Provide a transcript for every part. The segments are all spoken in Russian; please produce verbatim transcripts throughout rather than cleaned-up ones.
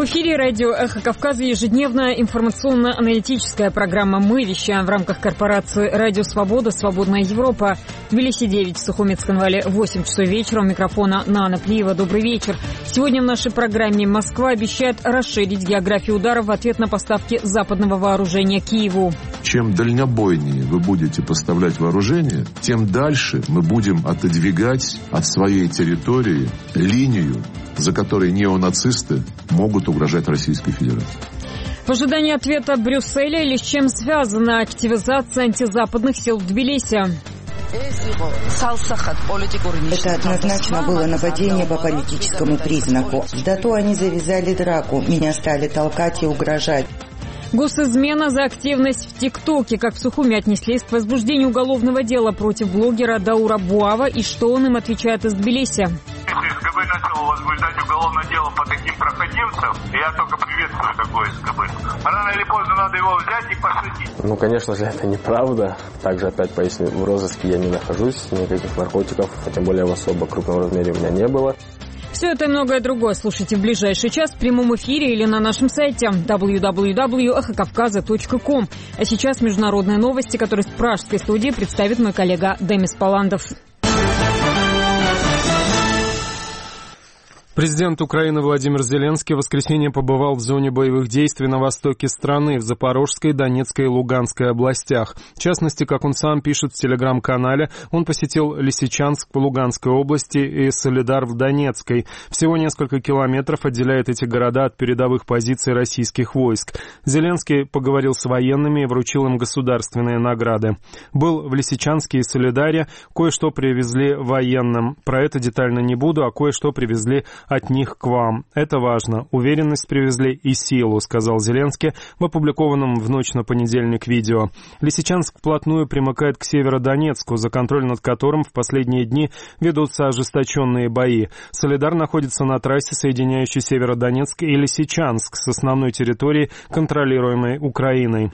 В эфире радио «Эхо Кавказа» ежедневная информационно-аналитическая программа. Мы вещаем в рамках корпорации «Радио Свобода», «Свободная Европа». В Тбилиси девять, в Сухумец-Канвале восемь часов вечера. У микрофона Нана Плиева. Добрый вечер. Сегодня в нашей программе Москва обещает расширить географию ударов в ответ на поставки западного вооружения Киеву. Чем дальнобойнее вы будете поставлять вооружение, тем дальше мы будем отодвигать от своей территории линию, за которой неонацисты могут угрожать Российской Федерации. В ожидании ответа Брюсселя или с чем связана активизация антизападных сил в Тбилиси? Это однозначно было нападение по политическому признаку. Да то они завязали драку, меня стали толкать и угрожать. Госизмена за активность в ТикТоке. Как в Сухуми отнеслись к возбуждению уголовного дела против блогера Даура Буава и что он им отвечает из Тбилиси? Если СКБ начал возбуждать уголовное дело по таким проходимцам, я только приветствую такое СКБ. Рано или поздно надо его взять и посадить. Ну, конечно же, это неправда. Также, опять поясню, в розыске я не нахожусь, никаких наркотиков, а тем более в особо крупном размере у меня не было. Все это и многое другое слушайте в ближайший час в прямом эфире или на нашем сайте дабл ю дабл ю дабл ю точка эхо кавказа точка ком. А сейчас международные новости, которые с пражской студии представит мой коллега Демис Паландов. Президент Украины Владимир Зеленский в воскресенье побывал в зоне боевых действий на востоке страны, в Запорожской, Донецкой и Луганской областях. В частности, как он сам пишет в телеграм-канале, он посетил Лисичанск в Луганской области и Солидар в Донецкой. Всего несколько километров отделяет эти города от передовых позиций российских войск. Зеленский поговорил с военными и вручил им государственные награды. Был в Лисичанске и Солидаре, кое-что привезли военным. Про это детально не буду, а кое-что привезли от них к вам. Это важно. Уверенность привезли и силу, сказал Зеленский в опубликованном в ночь на понедельник видео. Лисичанск вплотную примыкает к Северодонецку, за контроль над которым в последние дни ведутся ожесточенные бои. Солидар находится на трассе, соединяющей Северодонецк и Лисичанск с основной территорией, контролируемой Украиной.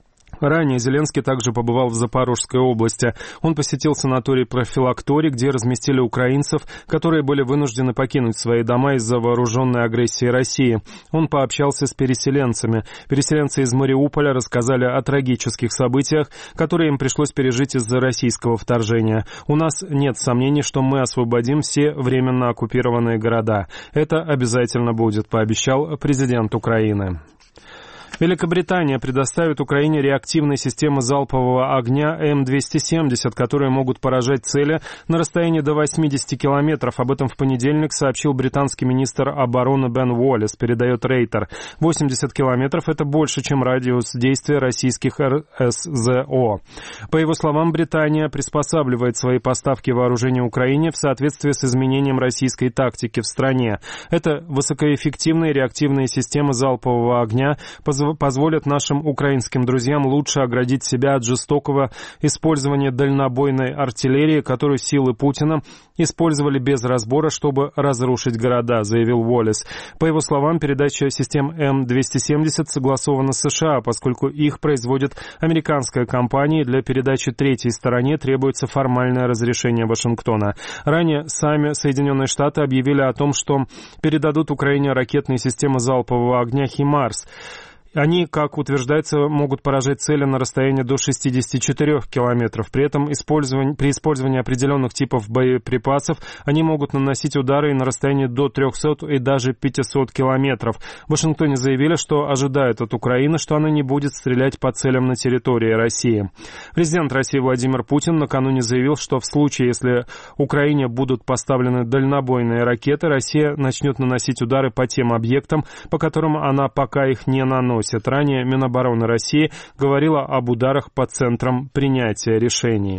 Ранее Зеленский также побывал в Запорожской области. Он посетил санаторий «Профилакторий», где разместили украинцев, которые были вынуждены покинуть свои дома из-за вооруженной агрессии России. Он пообщался с переселенцами. Переселенцы из Мариуполя рассказали о трагических событиях, которые им пришлось пережить из-за российского вторжения. «У нас нет сомнений, что мы освободим все временно оккупированные города. Это обязательно будет», — пообещал президент Украины. Великобритания предоставит Украине реактивные системы залпового огня эм двести семьдесят, которые могут поражать цели на расстоянии до восьмидесяти километров. Об этом в понедельник сообщил британский министр обороны Бен Уоллес, передает Рейтер. восемьдесят километров — это больше, чем радиус действия российских эр эс зэ о. По его словам, Британия приспосабливает свои поставки вооружения Украине в соответствии с изменением российской тактики в стране. Это высокоэффективные реактивные системы залпового огня, позволят нашим украинским друзьям лучше оградить себя от жестокого использования дальнобойной артиллерии, которую силы Путина использовали без разбора, чтобы разрушить города, заявил Уоллес. По его словам, передача систем эм двести семьдесят согласована с США, поскольку их производит американская компания, и для передачи третьей стороне требуется формальное разрешение Вашингтона. Ранее сами Соединенные Штаты объявили о том, что передадут Украине ракетные системы залпового огня «Химарс». Они, как утверждается, могут поражать цели на расстоянии до шестидесяти четырёх километров. При этом использование, при использовании определенных типов боеприпасов они могут наносить удары на расстоянии до трехсот и даже пятисот километров. В Вашингтоне заявили, что ожидают от Украины, что она не будет стрелять по целям на территории России. Президент России Владимир Путин накануне заявил, что в случае, если Украине будут поставлены дальнобойные ракеты, Россия начнет наносить удары по тем объектам, по которым она пока их не наносит. Ранее Минобороны России говорила об ударах по центрам принятия решений.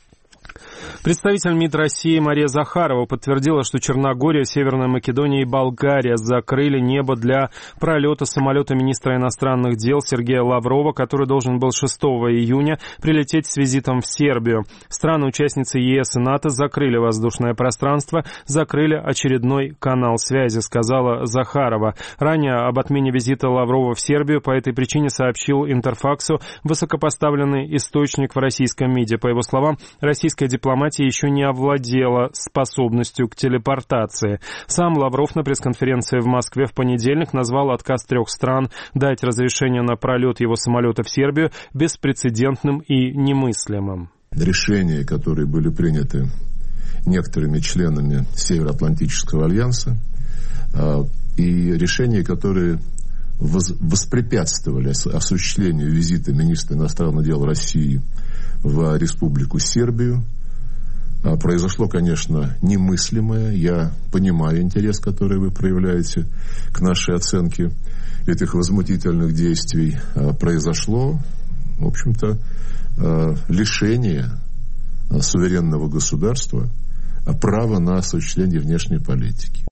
Представитель МИД России Мария Захарова подтвердила, что Черногория, Северная Македония и Болгария закрыли небо для пролета самолета министра иностранных дел Сергея Лаврова, который должен был шестого июня прилететь с визитом в Сербию. Страны-участницы ЕС и НАТО закрыли воздушное пространство, закрыли очередной канал связи, сказала Захарова. Ранее об отмене визита Лаврова в Сербию по этой причине сообщил Интерфаксу высокопоставленный источник в российском МИДе. По его словам, российская дипломатия дипломатия еще не овладела способностью к телепортации. Сам Лавров на пресс-конференции в Москве в понедельник назвал отказ трех стран дать разрешение на пролет его самолета в Сербию беспрецедентным и немыслимым. Решения, которые были приняты некоторыми членами Североатлантического альянса, и решения, которые воспрепятствовали осуществлению визита министра иностранных дел России в Республику Сербию, произошло, конечно, немыслимое. Я понимаю интерес, который вы проявляете к нашей оценке этих возмутительных действий. Произошло, в общем-то, лишение суверенного государства права на осуществление внешней политики.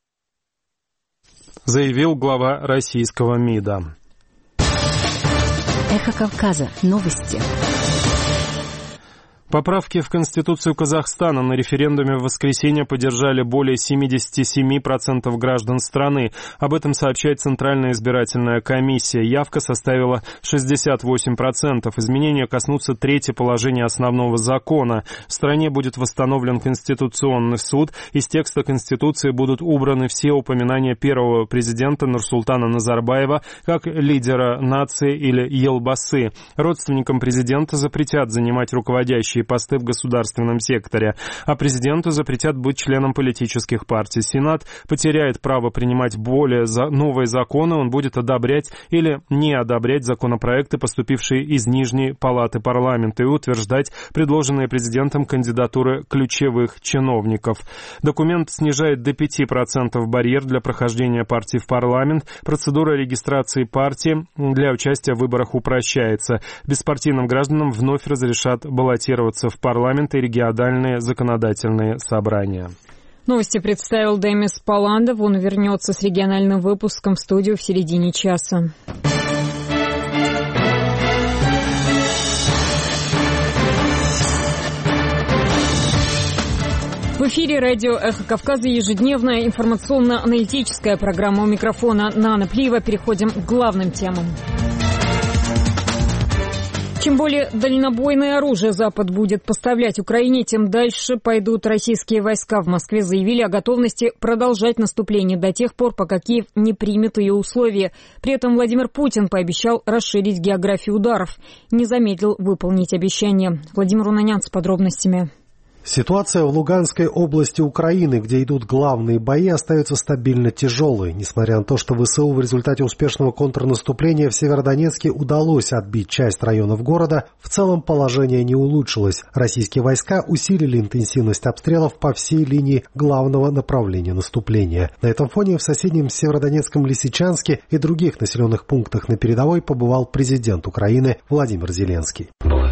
Заявил глава российского МИДа. Эхо Кавказа. Новости. Поправки в Конституцию Казахстана на референдуме в воскресенье поддержали более семьдесят семь процентов граждан страны. Об этом сообщает Центральная избирательная комиссия. Явка составила шестьдесят восемь процентов. Изменения коснутся третьего положения основного закона. В стране будет восстановлен Конституционный суд. Из текста Конституции будут убраны все упоминания первого президента Нурсултана Назарбаева как лидера нации или елбасы. Родственникам президента запретят занимать руководящие посты в государственном секторе, а президенту запретят быть членом политических партий. Сенат потеряет право принимать более за новые законы, он будет одобрять или не одобрять законопроекты, поступившие из Нижней палаты парламента, и утверждать предложенные президентом кандидатуры ключевых чиновников. Документ снижает до пяти процентов барьер для прохождения партии в парламент. Процедура регистрации партии для участия в выборах упрощается. Беспартийным гражданам вновь разрешат баллотироваться в парламент и региональные законодательные собрания. Новости представил Демис Паландов. Он вернется с региональным выпуском в студию в середине часа. В эфире радио «Эхо Кавказа» ежедневная информационно-аналитическая программа. У микрофона Нана Плиева. Переходим к главным темам. Чем более дальнобойное оружие Запад будет поставлять Украине, тем дальше пойдут российские войска. В Москве заявили о готовности продолжать наступление до тех пор, пока Киев не примет ее условия. При этом Владимир Путин пообещал расширить географию ударов. Не замедлил выполнить обещание. Владимир Унанян с подробностями. Ситуация в Луганской области Украины, где идут главные бои, остается стабильно тяжелой. Несмотря на то, что ВСУ в результате успешного контрнаступления в Северодонецке удалось отбить часть районов города, в целом положение не улучшилось. Российские войска усилили интенсивность обстрелов по всей линии главного направления наступления. На этом фоне в соседнем Северодонецком Лисичанске и других населенных пунктах на передовой побывал президент Украины Владимир Зеленский.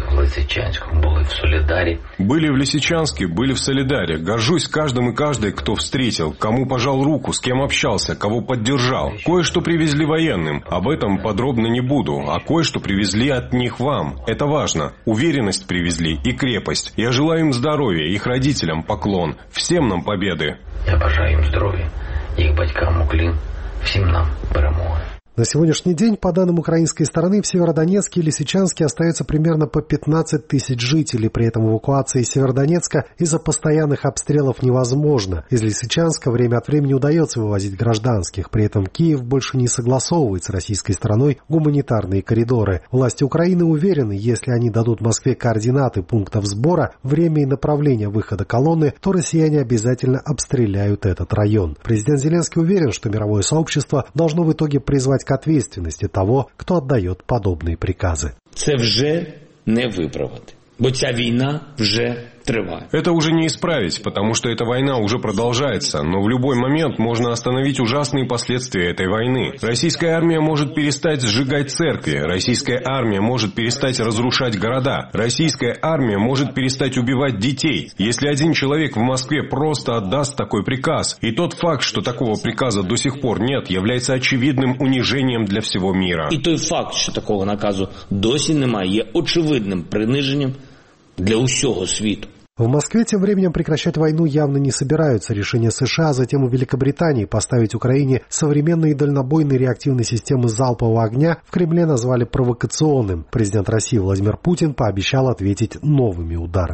Были в Солидаре. Были в Лисичанске, были в Солидаре. Горжусь каждым и каждой, кто встретил, кому пожал руку, с кем общался, кого поддержал. Кое-что привезли военным, об этом подробно не буду, а кое-что привезли от них вам. Это важно. Уверенность привезли и крепость. Я желаю им здоровья, их родителям поклон. Всем нам победы. Я бажаю им здоровья, их батькам уклін, всем нам перемоги. На сегодняшний день, по данным украинской стороны, в Северодонецке и Лисичанске остается примерно по пятнадцать тысяч жителей. При этом эвакуация из Северодонецка из-за постоянных обстрелов невозможна. Из Лисичанска время от времени удается вывозить гражданских. При этом Киев больше не согласовывает с российской стороной гуманитарные коридоры. Власти Украины уверены, если они дадут Москве координаты пунктов сбора, время и направление выхода колонны, то россияне обязательно обстреляют этот район. Президент Зеленский уверен, что мировое сообщество должно в итоге призвать к ответственности того, кто отдает подобные приказы. Це вже не виправити, бо ця війна вже триває. Это уже не исправить, потому что эта война уже продолжается, но в любой момент можно остановить ужасные последствия этой войны. Российская армия может перестать сжигать церкви, российская армия может перестать разрушать города, российская армия может перестать убивать детей. Если один человек в Москве просто отдаст такой приказ, и тот факт, что такого приказа до сих пор нет, является очевидным унижением для всего мира. І той факт, що такого наказу досі немає, є очевидним приниженням для усього світу. В Москве тем временем прекращать войну явно не собираются. Решение США, а затем и Великобритании поставить Украине современные дальнобойные реактивные системы залпового огня в Кремле назвали провокационным. Президент России Владимир Путин пообещал ответить новыми ударами.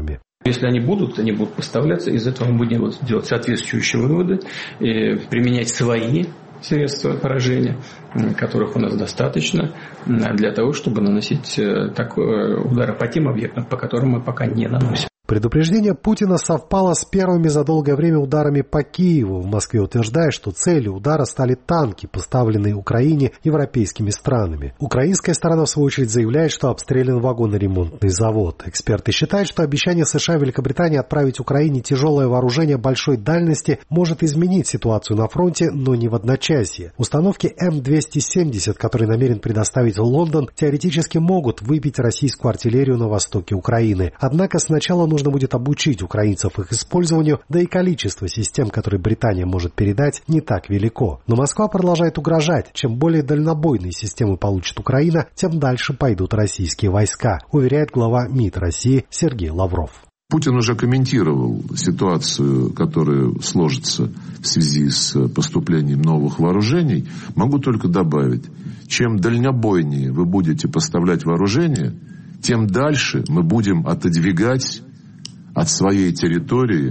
Если они будут, они будут поставляться, из этого мы будем делать соответствующие выводы, применять свои средства поражения, которых у нас достаточно, для того, чтобы наносить удары по тем объектам, по которым мы пока не наносим. Предупреждение Путина совпало с первыми за долгое время ударами по Киеву. В Москве утверждают, что целью удара стали танки, поставленные Украине европейскими странами. Украинская сторона, в свою очередь, заявляет, что обстрелян вагоноремонтный завод. Эксперты считают, что обещание США и Великобритании отправить Украине тяжелое вооружение большой дальности может изменить ситуацию на фронте, но не в одночасье. Установки эм двести семьдесят, которые намерен предоставить Лондон, теоретически могут выбить российскую артиллерию на востоке Украины. Однако сначала нужно Нужно будет обучить украинцев их использованию, да и количество систем, которые Британия может передать, не так велико. Но Москва продолжает угрожать. Чем более дальнобойные системы получит Украина, тем дальше пойдут российские войска, уверяет глава МИД России Сергей Лавров. Путин уже комментировал ситуацию, которая сложится в связи с поступлением новых вооружений. Могу только добавить, чем дальнобойнее вы будете поставлять вооружение, тем дальше мы будем отодвигать от своей территории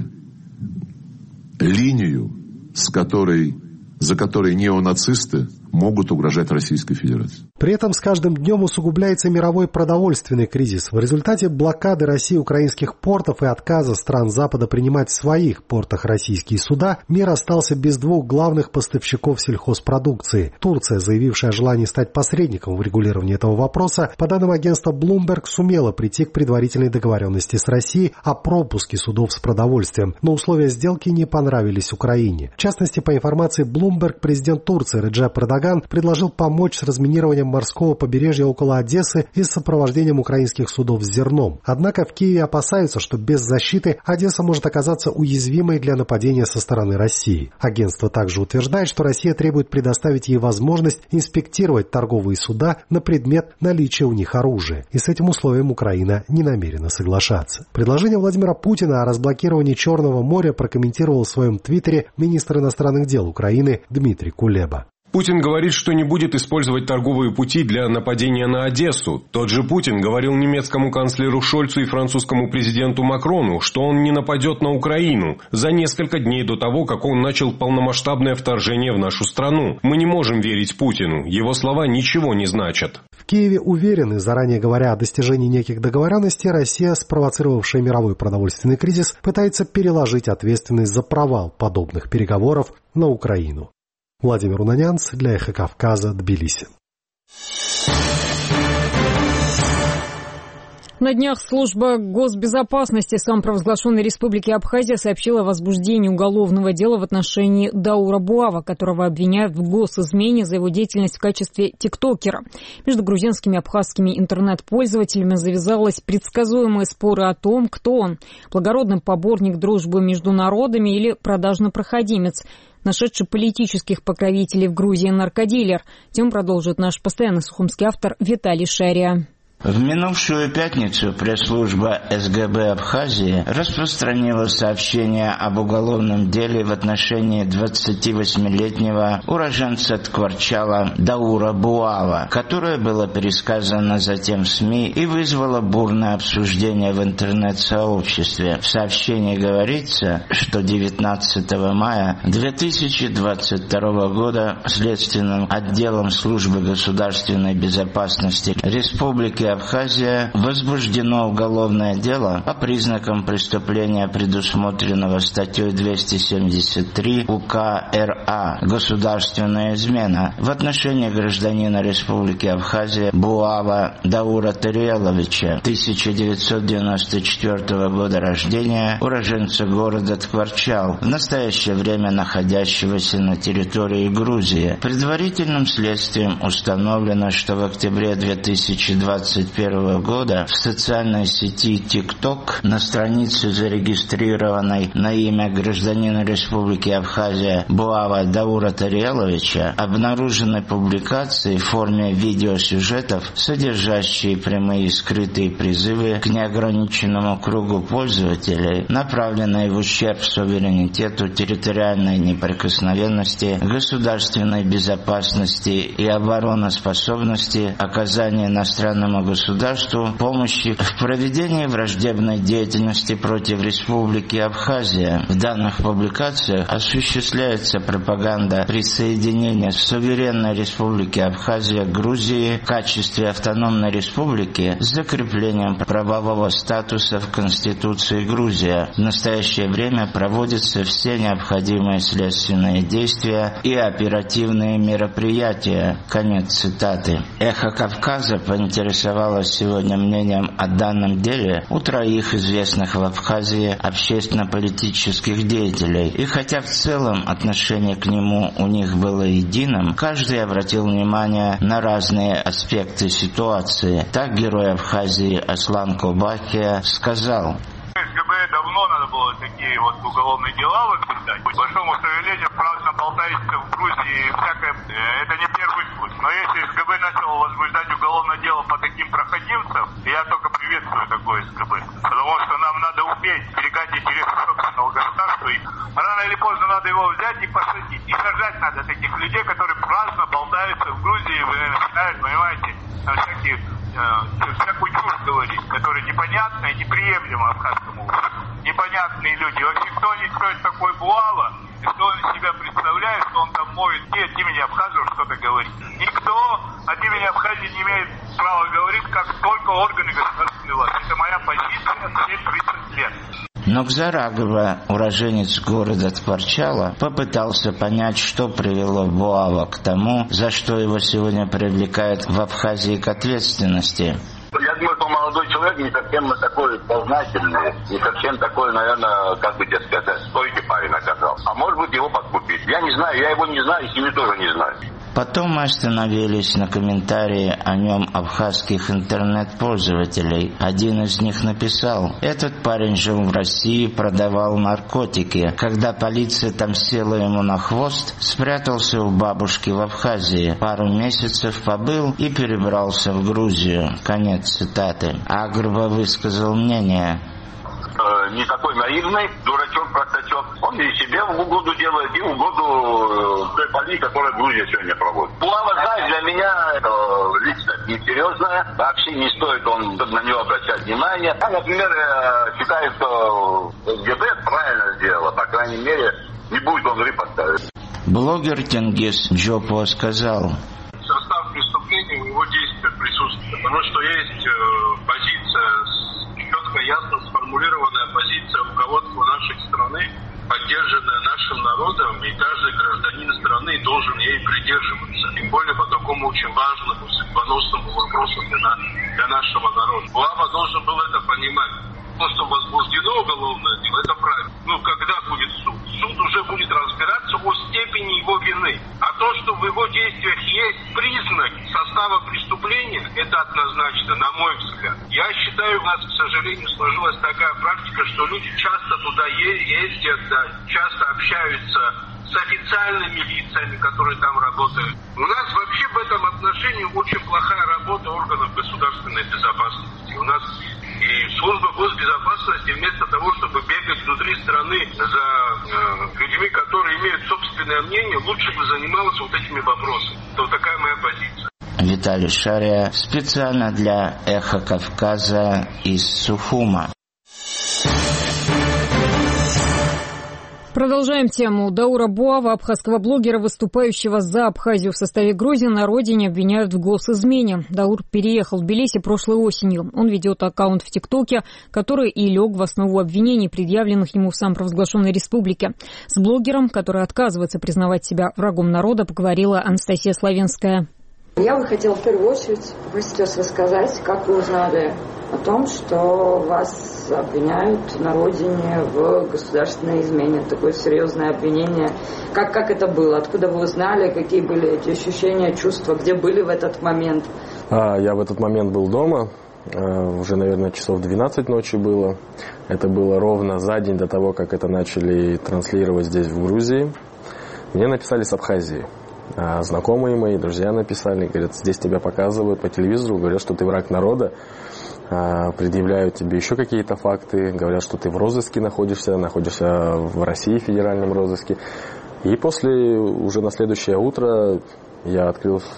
линию, с которой, за которой неонацисты могут угрожать Российской Федерации. При этом с каждым днем усугубляется мировой продовольственный кризис. В результате блокады России украинских портов и отказа стран Запада принимать в своих портах российские суда, мир остался без двух главных поставщиков сельхозпродукции. Турция, заявившая о желании стать посредником в регулировании этого вопроса, по данным агентства Bloomberg, сумела прийти к предварительной договоренности с Россией о пропуске судов с продовольствием, но условия сделки не понравились Украине. В частности, по информации Bloomberg, президент Турции Реджеп Эрдоган предложил помочь с разминированием морского побережья около Одессы и с сопровождением украинских судов с зерном. Однако в Киеве опасаются, что без защиты Одесса может оказаться уязвимой для нападения со стороны России. Агентство также утверждает, что Россия требует предоставить ей возможность инспектировать торговые суда на предмет наличия у них оружия. И с этим условием Украина не намерена соглашаться. Предложение Владимира Путина о разблокировании Черного моря прокомментировал в своем твиттере министр иностранных дел Украины Дмитрий Кулеба. Путин говорит, что не будет использовать торговые пути для нападения на Одессу. Тот же Путин говорил немецкому канцлеру Шольцу и французскому президенту Макрону, что он не нападет на Украину за несколько дней до того, как он начал полномасштабное вторжение в нашу страну. Мы не можем верить Путину. Его слова ничего не значат. В Киеве уверены, заранее говоря о достижении неких договоренностей, Россия, спровоцировавшая мировой продовольственный кризис, пытается переложить ответственность за провал подобных переговоров на Украину. Владимир Унанянц для Эхо Кавказа, Тбилиси. На днях служба госбезопасности самопровозглашенной Республики Абхазия сообщила о возбуждении уголовного дела в отношении Даура Буава, которого обвиняют в госизмене за его деятельность в качестве тиктокера. Между грузинскими и абхазскими интернет-пользователями завязалась предсказуемые споры о том, кто он – благородный поборник дружбы между народами или продажный проходимец, нашедший политических покровителей в Грузии наркодилер. Тем продолжит наш постоянный сухумский автор Виталий Шария. В минувшую пятницу пресс-служба эс гэ бэ Абхазии распространила сообщение об уголовном деле в отношении двадцативосьмилетнего уроженца Ткварчала Даура Буава, которое было пересказано затем в СМИ и вызвало бурное обсуждение в интернет-сообществе. В сообщении говорится, что девятнадцатого мая две тысячи двадцать второго года Следственным отделом Службы государственной безопасности Республики Абхазия возбуждено уголовное дело по признакам преступления, предусмотренного статьей двести семьдесят три УК эр а «Государственная измена» в отношении гражданина Республики Абхазия Буава Даура Тариеловича, тысяча девятьсот девяносто четвёртого года рождения, уроженца города Ткварчал, в настоящее время находящегося на территории Грузии. Предварительным следствием установлено, что в октябре две тысячи двадцать первого года в социальной сети TikTok на странице, зарегистрированной на имя гражданина Республики Абхазия Буава Даура Тариеловича, обнаружены публикации в форме видеосюжетов, содержащие прямые и скрытые призывы к неограниченному кругу пользователей, направленные в ущерб суверенитету, территориальной неприкосновенности, государственной безопасности и обороноспособности, оказания иностранному государству помощи в проведении враждебной деятельности против Республики Абхазия. В данных публикациях осуществляется пропаганда присоединения суверенной Республики Абхазия к Грузии в качестве автономной республики с закреплением правового статуса в Конституции Грузии. В настоящее время проводятся все необходимые следственные действия и оперативные мероприятия. Конец цитаты. «Эхо Кавказа» поинтересовалось сегодня мнением о данном деле у троих известных в Абхазии общественно-политических деятелей. И хотя в целом отношение к нему у них было единым, каждый обратил внимание на разные аспекты ситуации. Так герой Абхазии Аслан Кобахия сказал: СГБ давно надо было такие вот уголовные дела возбуждать. К большому сожалению, праздно болтается в Грузии всякое. Это не первый случай. Но если СГБ начало возбуждать уголовное дело по таким проходимцам, я только приветствую такое СГБ. Потому что нам надо уметь берегать интересы собственного государства. И рано или поздно надо его взять и посадить. И сажать надо таких людей, которые праздно болтаются в Грузии, вы начинают, понимаете, всякие всякую чушь говорить, которая непонятна и неприемлема абхазскому обществу. Непонятные люди. Вообще, кто, кто это такой Буава, и что он из себя представляет, что он там может и от имени Абхазов что-то говорить. Никто от имени Абхазии не имеет права говорить, как только органы государственной власти. Это моя позиция все тридцать лет. Нокзарагова, уроженец города Тхварчала, попытался понять, что привело Буава к тому, за что его сегодня привлекают в Абхазии к ответственности. Я думаю, что молодой человек не совсем такой сознательный, не совсем такой, наверное, как бы тебе сказать, стойкий парень оказался. А может быть, его подкупить. Я не знаю, я его не знаю, и семью тоже не знаю. Потом мы остановились на комментарии о нем абхазских интернет-пользователей. Один из них написал: «Этот парень жил в России, продавал наркотики. Когда полиция там села ему на хвост, спрятался у бабушки в Абхазии. Пару месяцев побыл и перебрался в Грузию». Конец цитаты. Агрба высказал мнение: не такой наивный, дурачок, простачок. Он и себе в угоду делает, и в угоду той политики, которую Грузия сегодня проводит. Буава, знаешь, для меня это личность несерьезная. Вообще не стоит он на него обращать внимание. Я, например, считаю, что СГБ правильно сделала. По крайней мере, не будет он рыб ставить. Блогер Тенгиз Джопо сказал: состав преступления, у него действия присутствует. Потому что есть позиция, четко, ясно сформулированная позиция руководства нашей страны, поддержанная нашим народом, и каждый гражданин страны должен ей придерживаться. Тем более по такому очень важному, судьбоносному вопросу для, на, для нашего народа. Буава должен был это понимать. То, что возбуждено уголовное дело, это правильно. Ну, когда будет суд? Суд уже будет разбираться о степени его вины. А то, что в его действиях есть признак состава преступления, это однозначно, на мой взгляд. Я считаю, у нас, к сожалению, сложилась такая практика, что люди часто туда ездят, да, часто общаются с официальными лицами, которые там работают. У нас вообще в этом отношении очень плохая работа органов государственной безопасности. У нас и служба госбезопасности вместо того, чтобы бегать внутри страны за э, людьми, которые имеют собственное мнение, лучше бы занималась вот этими вопросами. Вот такая моя позиция. Виталий Шария специально для «Эхо Кавказа» из Сухума. Продолжаем тему. Даура Буава, абхазского блогера, выступающего за Абхазию в составе Грузии, на родине обвиняют в госизмене. Даур переехал в Тбилиси прошлой осенью. Он ведет аккаунт в ТикТоке, который и лег в основу обвинений, предъявленных ему в самопровозглашенной республике. С блогером, который отказывается признавать себя врагом народа, поговорила Анастасия Славенская. Я бы хотела в первую очередь сейчас рассказать, как вы узнали о том, что вас обвиняют на родине в государственной измене. Такое серьезное обвинение. Как, как это было? Откуда вы узнали? Какие были эти ощущения, чувства? Где были в этот момент? А, я в этот момент был дома. Уже, наверное, часов двенадцать ночи было. Это было ровно за день до того, как это начали транслировать здесь, в Грузии. Мне написали с Абхазии. Знакомые мои, друзья написали, говорят, здесь тебя показывают по телевизору, говорят, что ты враг народа, предъявляют тебе еще какие-то факты, говорят, что ты в розыске находишься, находишься в России в федеральном розыске. И после, уже на следующее утро, я открыл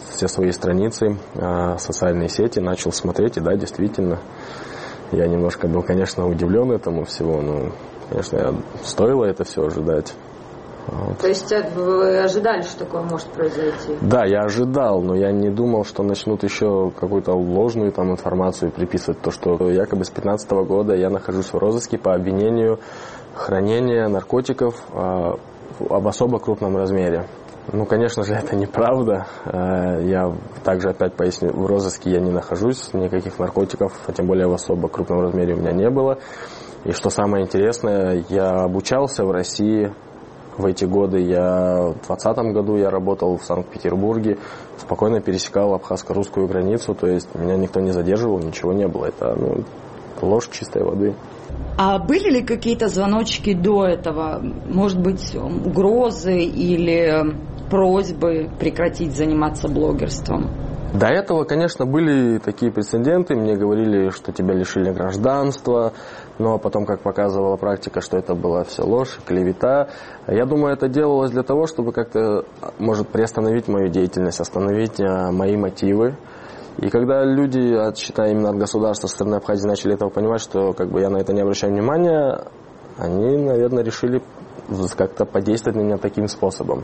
все свои страницы, социальные сети, начал смотреть, и да, действительно, я немножко был, конечно, удивлен этому всего, но, конечно, стоило это все ожидать. Вот. То есть вы ожидали, что такое может произойти? Да, я ожидал, но я не думал, что начнут еще какую-то ложную там информацию приписывать. То, что якобы с две тысячи пятнадцатого года я нахожусь в розыске по обвинению хранения наркотиков э, об особо крупном размере. Ну, конечно же, это неправда. Э, я также опять поясню, в розыске я не нахожусь, никаких наркотиков, а тем более в особо крупном размере у меня не было. И что самое интересное, я обучался в России. В эти годы я, в двадцатом году я работал в Санкт-Петербурге, спокойно пересекал абхазско-русскую границу, то есть меня никто не задерживал, ничего не было. Это ну, ложь чистой воды. А были ли какие-то звоночки до этого? Может быть, угрозы или просьбы прекратить заниматься блогерством? До этого, конечно, были такие прецеденты. Мне говорили, что тебя лишили гражданства, но потом, как показывала практика, что это была все ложь, клевета. Я думаю, это делалось для того, чтобы как-то, может, приостановить мою деятельность, остановить мои мотивы. И когда люди, считая именно от государства, со стороны Абхазии, начали этого понимать, что как бы я на это не обращаю внимания, они, наверное, решили как-то подействовать на меня таким способом.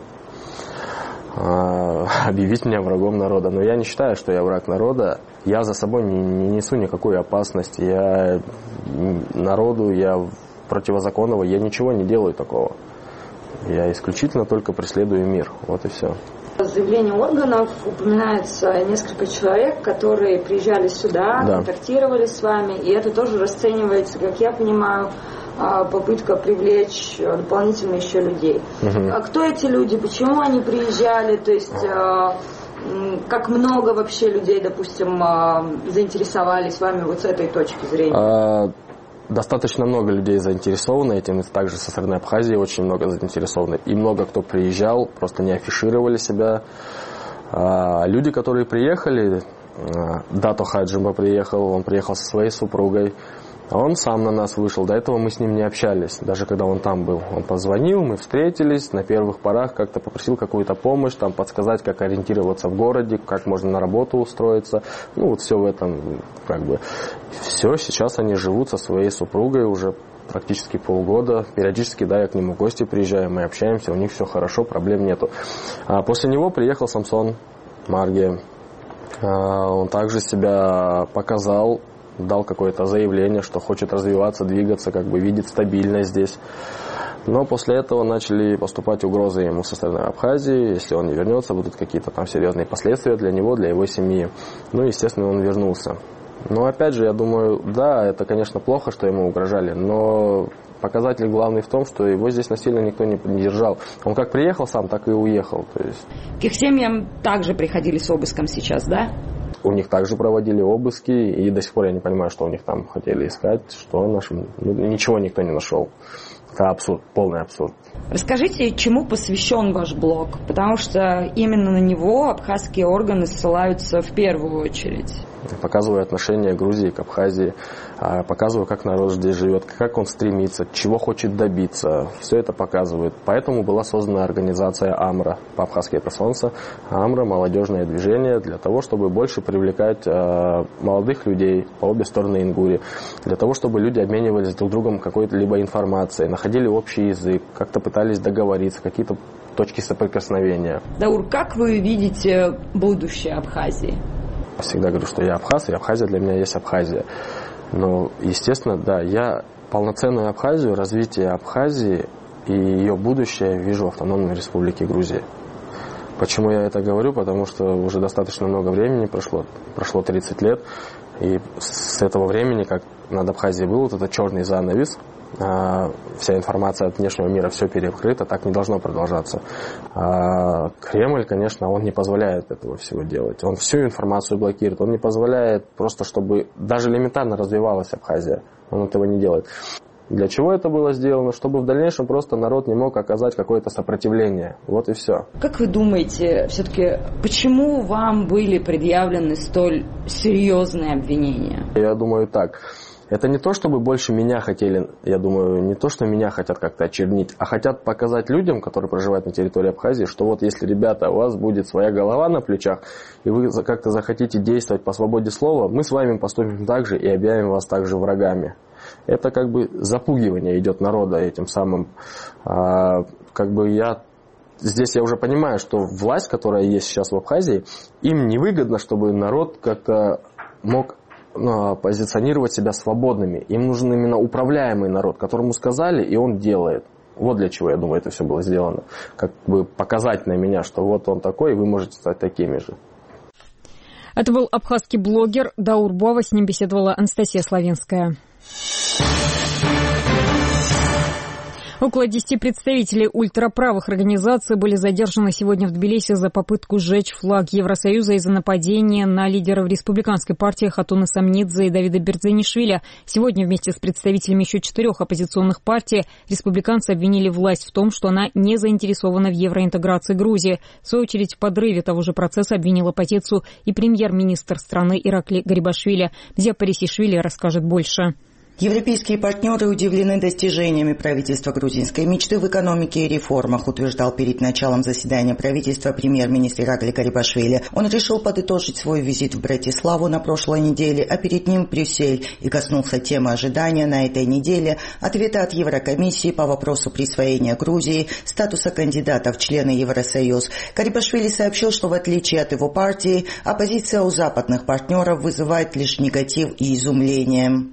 Объявить меня врагом народа. Но я не считаю, что я враг народа. Я за собой не, не несу никакой опасности. Я народу, я противозаконного, я ничего не делаю такого. Я исключительно только преследую мир. Вот и все. В заявлении органов упоминается несколько человек, которые приезжали сюда, да. контактировали с вами, и это тоже расценивается, как я понимаю, попытка привлечь дополнительно еще людей. Угу. А кто эти люди, почему они приезжали, то есть как много вообще людей, допустим, заинтересовались вами вот с этой точки зрения? А, достаточно много людей заинтересованы этим, и также со стороны Абхазии очень много заинтересованы. И много кто приезжал, просто не афишировали себя. А, люди, которые приехали, Дато Хаджиба приехал, он приехал со своей супругой. Он сам на нас вышел, до этого мы с ним не общались, даже когда он там был. Он позвонил, мы встретились, на первых порах как-то попросил какую-то помощь, там, подсказать, как ориентироваться в городе, как можно на работу устроиться. Ну, вот все в этом, как бы, все, сейчас они живут со своей супругой уже практически полгода. Периодически, да, я к нему в гости приезжаю, мы общаемся, у них все хорошо, проблем нету. А после него приехал Самсон Марге. А, он также себя показал, дал какое-то заявление, что хочет развиваться, двигаться, как бы видит стабильность здесь. Но после этого начали поступать угрозы ему со стороны Абхазии. Если он не вернется, будут какие-то там серьезные последствия для него, для его семьи. Ну, естественно, он вернулся. Но опять же, я думаю, да, это, конечно, плохо, что ему угрожали, но показатель главный в том, что его здесь насильно никто не держал. Он как приехал сам, так и уехал. То есть... К их семьям также приходили с обыском сейчас, да? У них также проводили обыски, и до сих пор я не понимаю, что у них там хотели искать, что нашли. Ну, ничего никто не нашел. Это абсурд, полный абсурд. Расскажите, чему посвящен ваш блог? Потому что именно на него абхазские органы ссылаются в первую очередь. Показываю отношение Грузии к Абхазии, показываю, как народ здесь живет, как он стремится, чего хочет добиться. Все это показывает. Поэтому была создана организация АМРА, по-абхазски это солнце. АМРА – молодежное движение для того, чтобы больше привлекать молодых людей по обе стороны Ингури, для того, чтобы люди обменивались друг другом какой-то либо информацией, находили общий язык, как-то пытались договориться, какие-то точки соприкосновения. Даур, как вы видите будущее Абхазии? Всегда говорю, что я абхаз, и Абхазия для меня есть Абхазия. Но, естественно, да, я полноценную Абхазию, развитие Абхазии и ее будущее вижу в автономной республике Грузия. Почему я это говорю? Потому что уже достаточно много времени прошло, прошло тридцать лет, и с этого времени, как над Абхазией был вот этот черный занавес, вся информация от внешнего мира, все перекрыто, так не должно продолжаться. А Кремль, конечно, он не позволяет этого всего делать. Он всю информацию блокирует, он не позволяет просто, чтобы даже элементарно развивалась Абхазия. Он этого не делает. Для чего это было сделано? Чтобы в дальнейшем просто народ не мог оказать какое-то сопротивление. Вот и все. Как вы думаете, все-таки, почему вам были предъявлены столь серьезные обвинения? Я думаю так. Это не то, чтобы больше меня хотели, я думаю, не то, что меня хотят как-то очернить, а хотят показать людям, которые проживают на территории Абхазии, что вот если, ребята, у вас будет своя голова на плечах, и вы как-то захотите действовать по свободе слова, мы с вами поступим так же и объявим вас также врагами. Это как бы запугивание идет народа этим самым. А, как бы я... Здесь я уже понимаю, что власть, которая есть сейчас в Абхазии, им невыгодно, чтобы народ как-то мог ну, позиционировать себя свободными. Им нужен именно управляемый народ, которому сказали, и он делает. Вот для чего, я думаю, это все было сделано. Как бы показать на меня, что вот он такой, и вы можете стать такими же. Это был абхазский блогер Даур Буава, с ним беседовала Анастасия Славинская. Около десяти представителей ультраправых организаций были задержаны сегодня в Тбилиси за попытку сжечь флаг Евросоюза из-за нападения на лидеров республиканской партии Хатуна Самнидзе и Давида Берзанишвили. Сегодня вместе с представителями еще четырех оппозиционных партий республиканцы обвинили власть в том, что она не заинтересована в евроинтеграции Грузии. В свою очередь в подрыве того же процесса обвинил оппозицию и премьер-министр страны Иракли Гарибашвили. Зия Парисишвили расскажет больше. Европейские партнеры удивлены достижениями правительства грузинской мечты в экономике и реформах, утверждал перед началом заседания правительства премьер-министр Иракли Гарибашвили. Он решил подытожить свой визит в Братиславу на прошлой неделе, а перед ним в Брюссель, и коснулся темы ожидания на этой неделе ответа от Еврокомиссии по вопросу присвоения Грузии статуса кандидата в члены Евросоюз. Гарибашвили сообщил, что в отличие от его партии, оппозиция у западных партнеров вызывает лишь негатив и изумление.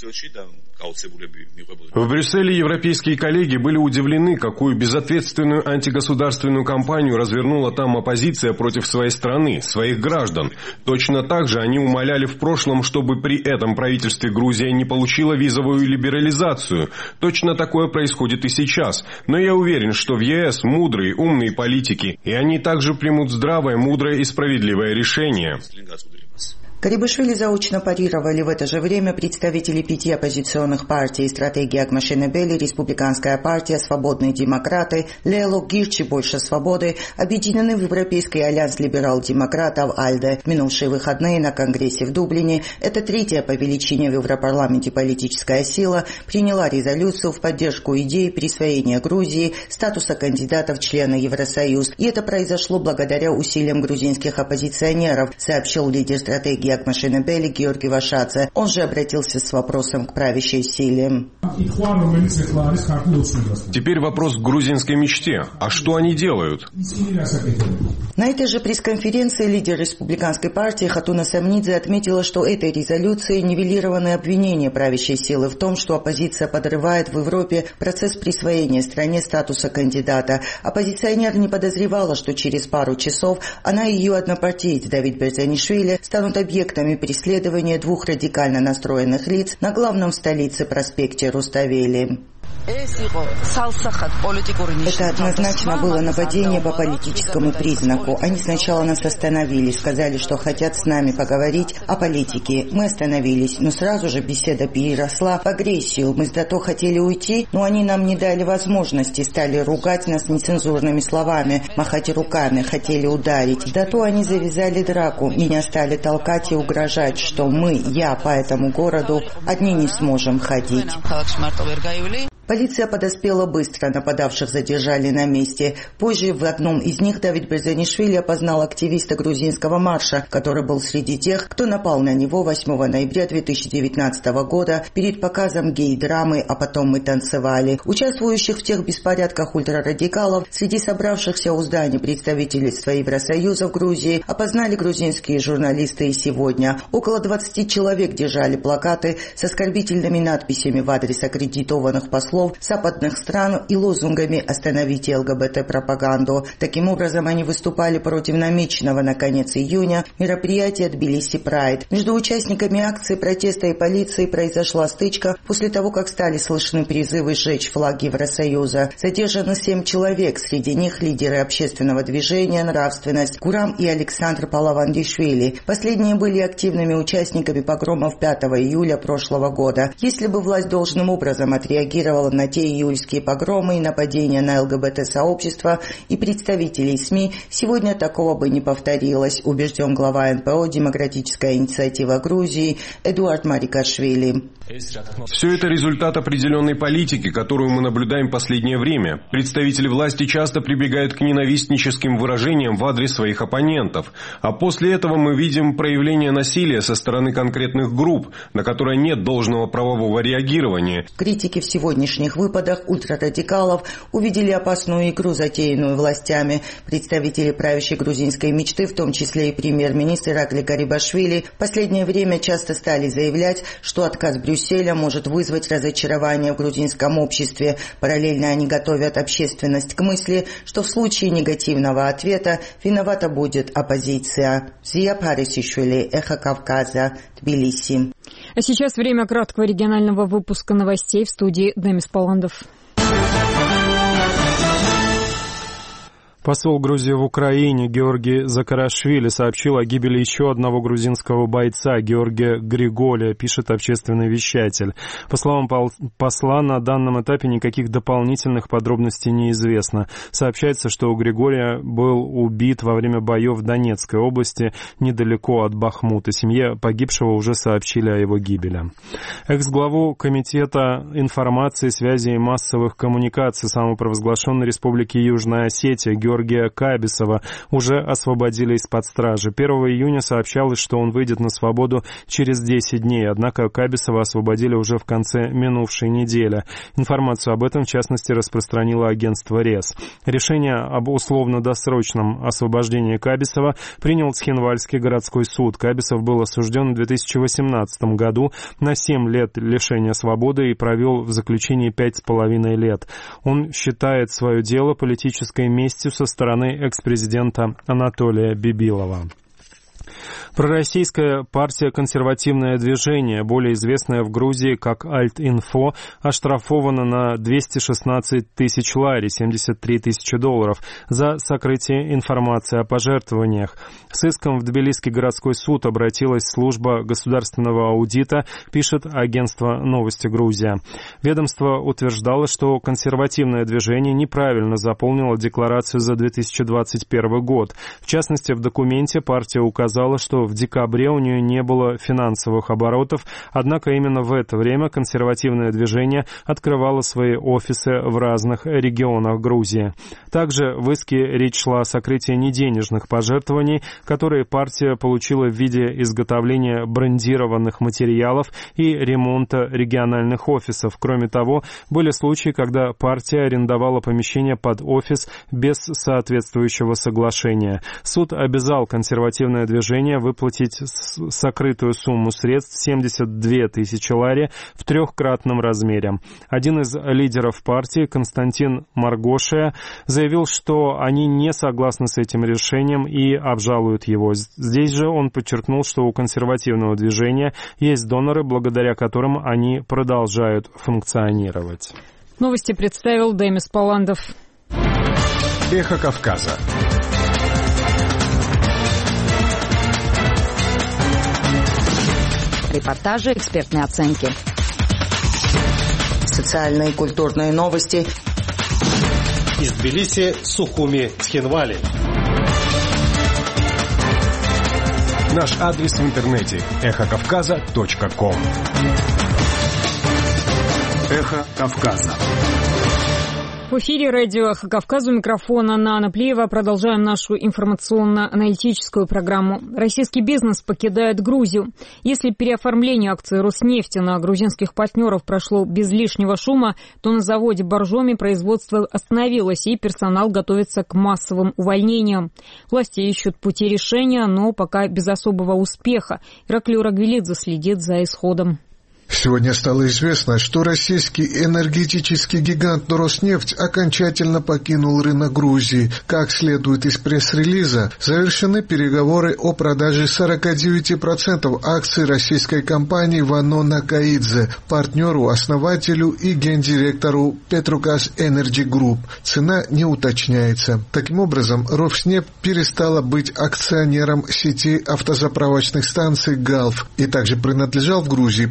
В Брюсселе европейские коллеги были удивлены, какую безответственную антигосударственную кампанию развернула там оппозиция против своей страны, своих граждан. Точно так же они умоляли в прошлом, чтобы при этом правительстве Грузия не получила визовую либерализацию. Точно такое происходит и сейчас. Но я уверен, что в ЕС мудрые, умные политики, и они также примут здравое, мудрое и справедливое решение. Гарибашвили заочно парировали в это же время представители пяти оппозиционных партий: «Стратегия Акмашинебели», «Республиканская партия», «Свободные демократы», «Лело», «Гирчи», «Больше свободы», объединены в Европейский альянс либерал-демократов «Альде». В минувшие выходные на Конгрессе в Дублине эта третья по величине в Европарламенте политическая сила приняла резолюцию в поддержку идеи присвоения Грузии статуса кандидата в члены Евросоюз. И это произошло благодаря усилиям грузинских оппозиционеров, сообщил лидер «Стратегии Акмашинебели» Георгий Вашадзе. Он же обратился с вопросом к правящей силе. Теперь вопрос к грузинской мечте. А что они делают? На этой же пресс-конференции лидер республиканской партии Хатуна Самнидзе отметила, что этой резолюцией нивелированы обвинения правящей силы в том, что оппозиция подрывает в Европе процесс присвоения стране статуса кандидата. Оппозиционер не подозревала, что через пару часов она и ее однопартиец Давид Берзанишвили станут объектами преследования двух радикально настроенных лиц на главном в столице проспекте Руставели. Это однозначно было нападение по политическому признаку. Они сначала нас остановили, сказали, что хотят с нами поговорить о политике. Мы остановились, но сразу же беседа переросла в агрессию. Мы с Дато хотели уйти, но они нам не дали возможности, стали ругать нас нецензурными словами, махать руками, хотели ударить. В Дато они завязали драку, меня стали толкать и угрожать, что мы, я по этому городу одни не сможем ходить. Полиция подоспела быстро, нападавших задержали на месте. Позже в одном из них Давид Берзанишвили опознал активиста грузинского марша, который был среди тех, кто напал на него восьмого ноября две тысячи девятнадцатого года перед показом гей-драмы «А потом мы танцевали». Участвующих в тех беспорядках ультрарадикалов среди собравшихся у здания представительства Евросоюза в Грузии опознали грузинские журналисты и сегодня. Около двадцати человек держали плакаты с оскорбительными надписями в адрес аккредитованных послов западных стран и лозунгами «Остановите ЛГБТ-пропаганду». Таким образом, они выступали против намеченного на конец июня мероприятия Тбилиси Прайд. Между участниками акции протеста и полицией произошла стычка после того, как стали слышны призывы сжечь флаг Евросоюза. Задержано семь человек, среди них лидеры общественного движения «Нравственность» Гурам и Александр Палавандишвили. Последние были активными участниками погромов пятого июля прошлого года. Если бы власть должным образом отреагировала на те июльские погромы и нападения на ЛГБТ-сообщество и представителей СМИ, сегодня такого бы не повторилось, убежден глава эн пэ о «Демократическая инициатива Грузии» Эдуард Марикашвили. Все это результат определенной политики, которую мы наблюдаем в последнее время. Представители власти часто прибегают к ненавистническим выражениям в адрес своих оппонентов. А после этого мы видим проявление насилия со стороны конкретных групп, на которое нет должного правового реагирования. Критики в сегодняшних выпадах ультрарадикалов увидели опасную игру, затеянную властями. Представители правящей грузинской мечты, в том числе и премьер-министр Иракли Гарибашвили, в последнее время часто стали заявлять, что отказ Брюсселя может вызвать разочарование в грузинском обществе. Параллельно они готовят общественность к мысли, что в случае негативного ответа виновата будет оппозиция. Зия Парисишвили, Эхо Кавказа, Тбилиси. А сейчас время краткого регионального выпуска новостей в студии Демис Паландов. Посол Грузии в Украине Георгий Закарашвили сообщил о гибели еще одного грузинского бойца Георгия Григоля, пишет общественный вещатель. По словам посла, на данном этапе никаких дополнительных подробностей не известно. Сообщается, что у Григория был убит во время боев в Донецкой области, недалеко от Бахмута. Семье погибшего уже сообщили о его гибели. Экс-главу Комитета информации, связи и массовых коммуникаций самопровозглашенной Республики Южная Осетия Георгия Георгия Кабисова уже освободили из-под стражи. первого июня сообщалось, что он выйдет на свободу через десять дней, однако Кабисова освободили уже в конце минувшей недели. Информацию об этом, в частности, распространило агентство РЕС. Решение об условно-досрочном освобождении Кабисова принял Цхинвальский городской суд. Кабисов был осужден в две тысячи восемнадцатом году на семь лет лишения свободы и провел в заключении пять с половиной лет. Он считает свое дело политической местью со стороны экс-президента Анатолия Бибилова. Пророссийская партия «Консервативное движение», более известная в Грузии как Альт-Инфо, оштрафована на двести шестнадцать тысяч лари, семьдесят три тысячи долларов, за сокрытие информации о пожертвованиях. С иском в Тбилисский городской суд обратилась служба государственного аудита, пишет агентство «Новости Грузия». Ведомство утверждало, что «Консервативное движение» неправильно заполнило декларацию за две тысячи двадцать первый год. В частности, в документе партия указала, что в декабре у нее не было финансовых оборотов, однако именно в это время консервативное движение открывало свои офисы в разных регионах Грузии. Также в иске речь шла о сокрытии неденежных пожертвований, которые партия получила в виде изготовления брендированных материалов и ремонта региональных офисов. Кроме того, были случаи, когда партия арендовала помещение под офис без соответствующего соглашения. Суд обязал консервативное движение выплатить сокрытую сумму средств семьдесят две тысячи лари в трехкратном размере. Один из лидеров партии, Константин Маргошия, заявил, что они не согласны с этим решением и обжалуют его. Здесь же он подчеркнул, что у консервативного движения есть доноры, благодаря которым они продолжают функционировать. Новости представил Демис Паландов. Эхо Кавказа. Репортажи, экспертные оценки. Социальные и культурные новости. Из Тбилиси, Сухуми, Цхинвали. Наш адрес в интернете эхо кавказа точка ком. Эхо Кавказа. В эфире радио «Эхо Кавказа», у микрофона Нана Плиева. Продолжаем нашу информационно-аналитическую программу. Российский бизнес покидает Грузию. Если переоформление акций Роснефти на грузинских партнеров прошло без лишнего шума, то на заводе Боржоми производство остановилось, и персонал готовится к массовым увольнениям. Власти ищут пути решения, но пока без особого успеха. Ираклий Рагвелидзе следит за исходом. Сегодня стало известно, что российский энергетический гигант «Роснефть» окончательно покинул рынок Грузии. Как следует из пресс-релиза, завершены переговоры о продаже сорок девять процентов акций российской компании Вано Накаидзе, партнеру, основателю и гендиректору Petrocas Energy Group. Цена не уточняется. Таким образом, Роснефть перестала быть акционером сети автозаправочных станций «Галф» и также принадлежал в Грузии по действию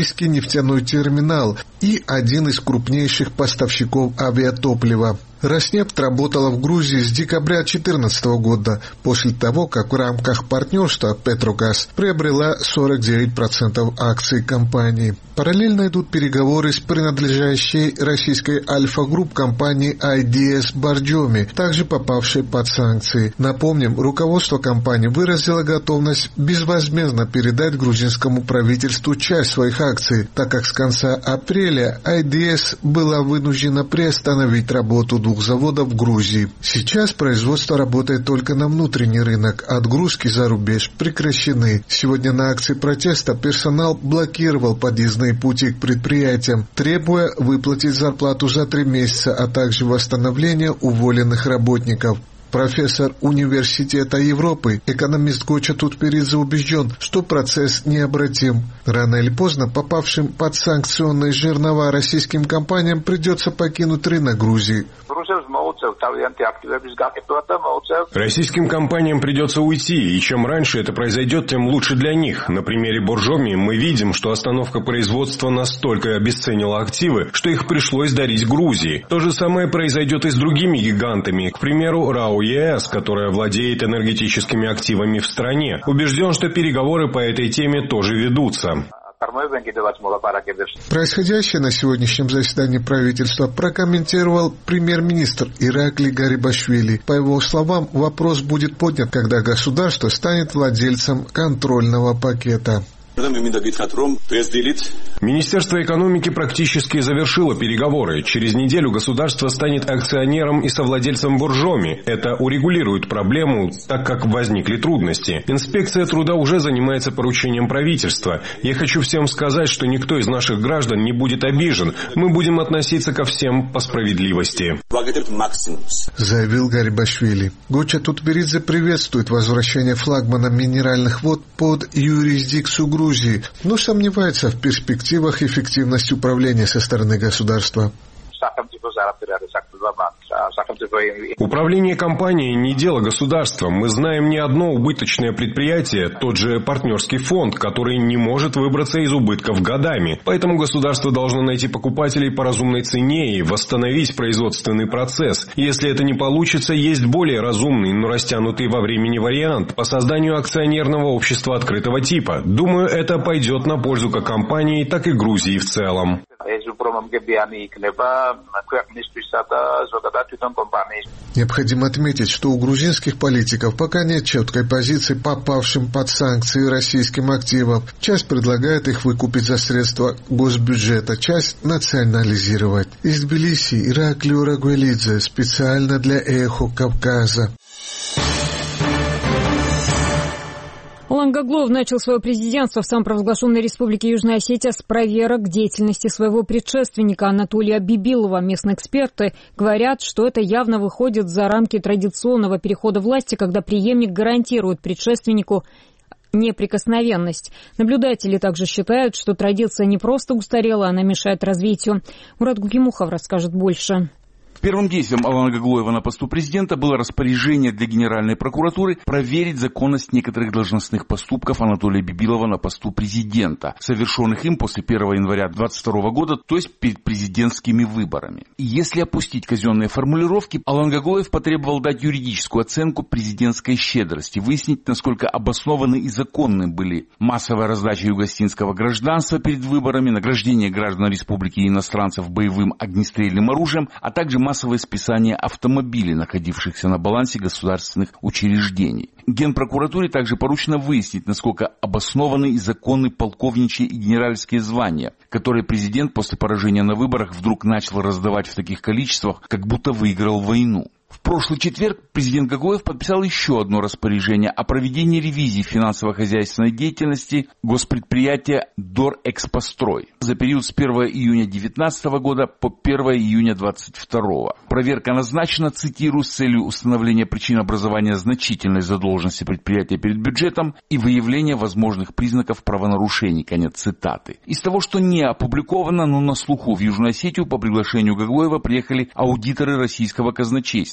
Каспийский нефтяной терминал и один из крупнейших поставщиков авиатоплива. «Роснефть» работала в Грузии с декабря две тысячи четырнадцатого года, после того, как в рамках партнерства «Петрогаз» приобрела сорок девять процентов акций компании. Параллельно идут переговоры с принадлежащей российской «Альфа-групп» компанией ай ди эс «Боржоми», также попавшей под санкции. Напомним, руководство компании выразило готовность безвозмездно передать грузинскому правительству часть своих акций, так как с конца апреля ай ди эс была вынуждена приостановить работу двух заводов в Грузии. Сейчас производство работает только на внутренний рынок, отгрузки за рубеж прекращены. Сегодня на акции протеста персонал блокировал подъездные пути к предприятиям, требуя выплатить зарплату за три месяца, а также восстановление уволенных работников. Профессор Университета Европы, экономист Гоча Тутберидзе убежден, что процесс необратим. Рано или поздно попавшим под санкционные жернова российским компаниям придется покинуть рынок Грузии. Российским компаниям придется уйти, и чем раньше это произойдет, тем лучше для них. На примере Боржоми мы видим, что остановка производства настолько обесценила активы, что их пришлось дарить Грузии. То же самое произойдет и с другими гигантами, к примеру, РАО ЕС, которая владеет энергетическими активами в стране. Убежден, что переговоры по этой теме тоже ведутся. Происходящее на сегодняшнем заседании правительства прокомментировал премьер-министр Иракли Гарибашвили. По его словам, вопрос будет поднят, когда государство станет владельцем контрольного пакета. Министерство экономики практически завершило переговоры. Через неделю государство станет акционером и совладельцем Боржоми. Это урегулирует проблему, так как возникли трудности. Инспекция труда уже занимается поручением правительства. Я хочу всем сказать, что никто из наших граждан не будет обижен. Мы будем относиться ко всем по справедливости, заявил Гарибашвили. Гоча Тутберидзе приветствует возвращение флагмана минеральных вод под юрисдикцию Грузии, но сомневается в перспективах эффективности управления со стороны государства. Управление компанией не дело государства. Мы знаем не одно убыточное предприятие, тот же партнерский фонд, который не может выбраться из убытков годами. Поэтому государство должно найти покупателей по разумной цене и восстановить производственный процесс. Если это не получится, есть более разумный, но растянутый во времени вариант по созданию акционерного общества открытого типа. Думаю, это пойдет на пользу как компании, так и Грузии в целом. Необходимо отметить, что у грузинских политиков пока нет четкой позиции попавшим под санкции российским активам. Часть предлагает их выкупить за средства госбюджета, часть национализировать. Из Тбилиси Иракли Урагвелидзе специально для «Эхо Кавказа». Лангаглоев начал свое президентство в самопровозглашенной республике Южная Осетия с проверок деятельности своего предшественника Анатолия Бибилова. Местные эксперты говорят, что это явно выходит за рамки традиционного перехода власти, когда преемник гарантирует предшественнику неприкосновенность. Наблюдатели также считают, что традиция не просто устарела, она мешает развитию. Мурат Гукимухов расскажет больше. Первым действием Алана Гаглоева на посту президента было распоряжение для Генеральной прокуратуры проверить законность некоторых должностных поступков Анатолия Бибилова на посту президента, совершенных им после первого января две тысячи двадцать второго года, то есть перед президентскими выборами. И если опустить казенные формулировки, Алан Гаглоев потребовал дать юридическую оценку президентской щедрости, выяснить, насколько обоснованы и законны были массовая раздача югославского гражданства перед выборами, награждение граждан республики и иностранцев боевым огнестрельным оружием, а также массовая массовое списание автомобилей, находившихся на балансе государственных учреждений. Генпрокуратуре также поручено выяснить, насколько обоснованы и законны полковничьи и генеральские звания, которые президент после поражения на выборах вдруг начал раздавать в таких количествах, как будто выиграл войну. В прошлый четверг президент Гаглоев подписал еще одно распоряжение о проведении ревизии финансово-хозяйственной деятельности госпредприятия Дорэкспострой за период с первого июня две тысячи девятнадцатого года по первого июня две тысячи двадцать второго. Проверка назначена, цитирую, с целью установления причин образования значительной задолженности предприятия перед бюджетом и выявления возможных признаков правонарушений. Конец цитаты. Из того, что не опубликовано, но на слуху, в Южную Осетию по приглашению Гаглоева приехали аудиторы российского казначейства.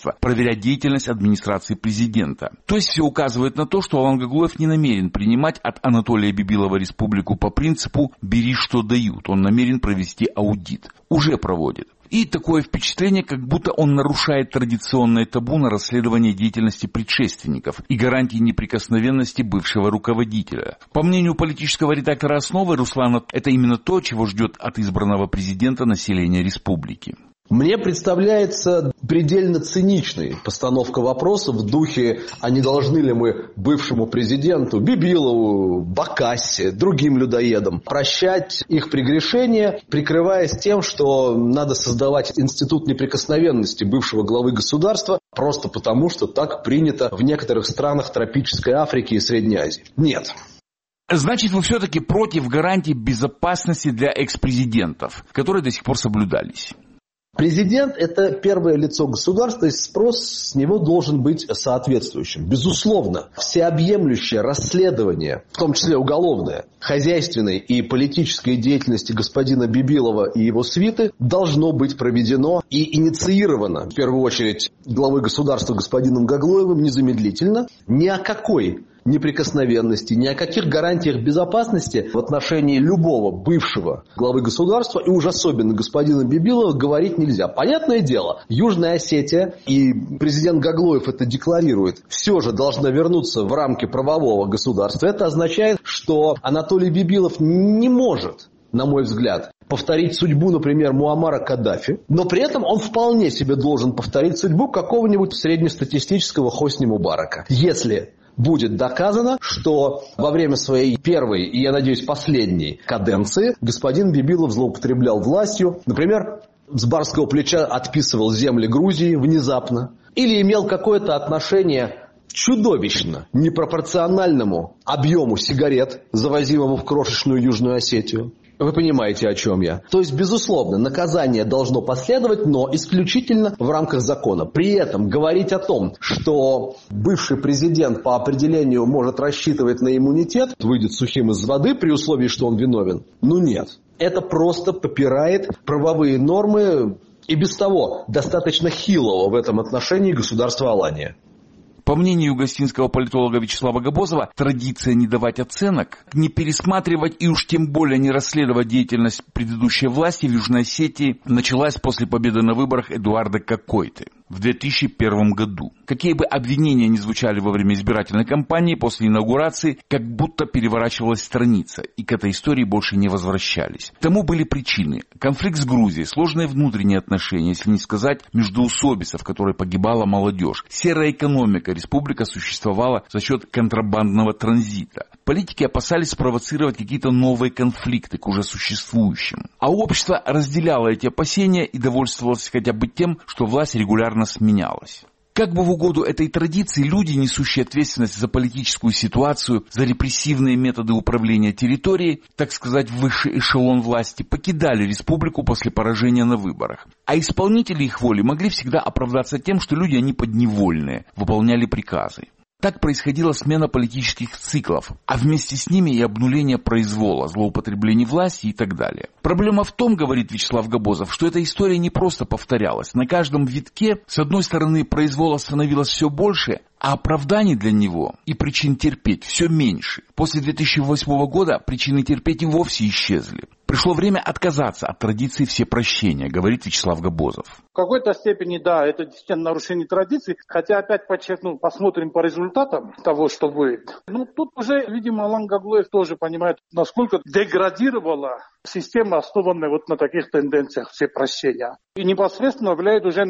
правительства проверять деятельность администрации президента. То есть все указывает на то, что Алан Гаглоев не намерен принимать от Анатолия Бибилова республику по принципу «бери, что дают». Он намерен провести аудит. Уже проводит. И такое впечатление, как будто он нарушает традиционное табу на расследование деятельности предшественников и гарантии неприкосновенности бывшего руководителя. По мнению политического редактора «Основы» Руслана, это именно то, чего ждет от избранного президента население республики. Мне представляется предельно циничной постановка вопроса в духе, а не должны ли мы бывшему президенту Бибилову, Бакассе, другим людоедам прощать их прегрешения, прикрываясь тем, что надо создавать институт неприкосновенности бывшего главы государства просто потому, что так принято в некоторых странах тропической Африки и Средней Азии. Нет. Значит, вы все-таки против гарантий безопасности для экс-президентов, которые до сих пор соблюдались? Президент – это первое лицо государства, и спрос с него должен быть соответствующим. Безусловно, всеобъемлющее расследование, в том числе уголовное, хозяйственной и политической деятельности господина Бибилова и его свиты должно быть проведено и инициировано, в первую очередь, главой государства господином Гаглоевым незамедлительно. Ни о какой неприкосновенности, ни о каких гарантиях безопасности в отношении любого бывшего главы государства, и уж особенно господина Бибилова, говорить нельзя. Понятное дело, Южная Осетия, и президент Гаглоев это декларирует, все же должна вернуться в рамки правового государства. Это означает, что Анатолий Бибилов не может, на мой взгляд, повторить судьбу, например, Муаммара Каддафи, но при этом он вполне себе должен повторить судьбу какого-нибудь среднестатистического Хосни Мубарака. Если будет доказано, что во время своей первой и, я надеюсь, последней каденции господин Бибилов злоупотреблял властью, например, с барского плеча отписывал земли Грузии внезапно, или имел какое-то отношение чудовищно непропорциональному объему сигарет, завозимому в крошечную Южную Осетию. Вы понимаете, о чем я. То есть, безусловно, наказание должно последовать, но исключительно в рамках закона. При этом говорить о том, что бывший президент по определению может рассчитывать на иммунитет, выйдет сухим из воды при условии, что он виновен, ну нет. Это просто попирает правовые нормы и без того достаточно хилого в этом отношении государства Алания. По мнению гостинского политолога Вячеслава Габозова, традиция не давать оценок, не пересматривать и уж тем более не расследовать деятельность предыдущей власти в Южной Осетии началась после победы на выборах Эдуарда Какойты в две тысячи первом году. Какие бы обвинения ни звучали во время избирательной кампании, после инаугурации как будто переворачивалась страница, и к этой истории больше не возвращались. Тому были причины. Конфликт с Грузией, сложные внутренние отношения, если не сказать междоусобица, в которой погибала молодежь, серая экономика, республика существовала за счет контрабандного транзита. Политики опасались спровоцировать какие-то новые конфликты к уже существующим. А общество разделяло эти опасения и довольствовалось хотя бы тем, что власть регулярно сменялась. Как бы в угоду этой традиции люди, несущие ответственность за политическую ситуацию, за репрессивные методы управления территорией, так сказать, высший эшелон власти, покидали республику после поражения на выборах. А исполнители их воли могли всегда оправдаться тем, что люди они подневольные, выполняли приказы. Так происходила смена политических циклов, а вместе с ними и обнуление произвола, злоупотребление власти и так далее. Проблема в том, говорит Вячеслав Габозов, что эта история не просто повторялась. На каждом витке, с одной стороны, произвола становилось все больше, а оправданий для него и причин терпеть все меньше. После две тысячи восьмого года причины терпеть и вовсе исчезли. Пришло время отказаться от традиции всепрощения, говорит Вячеслав Габозов. В какой-то степени, да, это действительно нарушение традиций, хотя опять подчеркну, посмотрим по результатам того, что будет. Ну, тут уже, видимо, Алан Гаглоев тоже понимает, насколько деградировала система, основанная вот на таких тенденциях всепрощения. И непосредственно влияет уже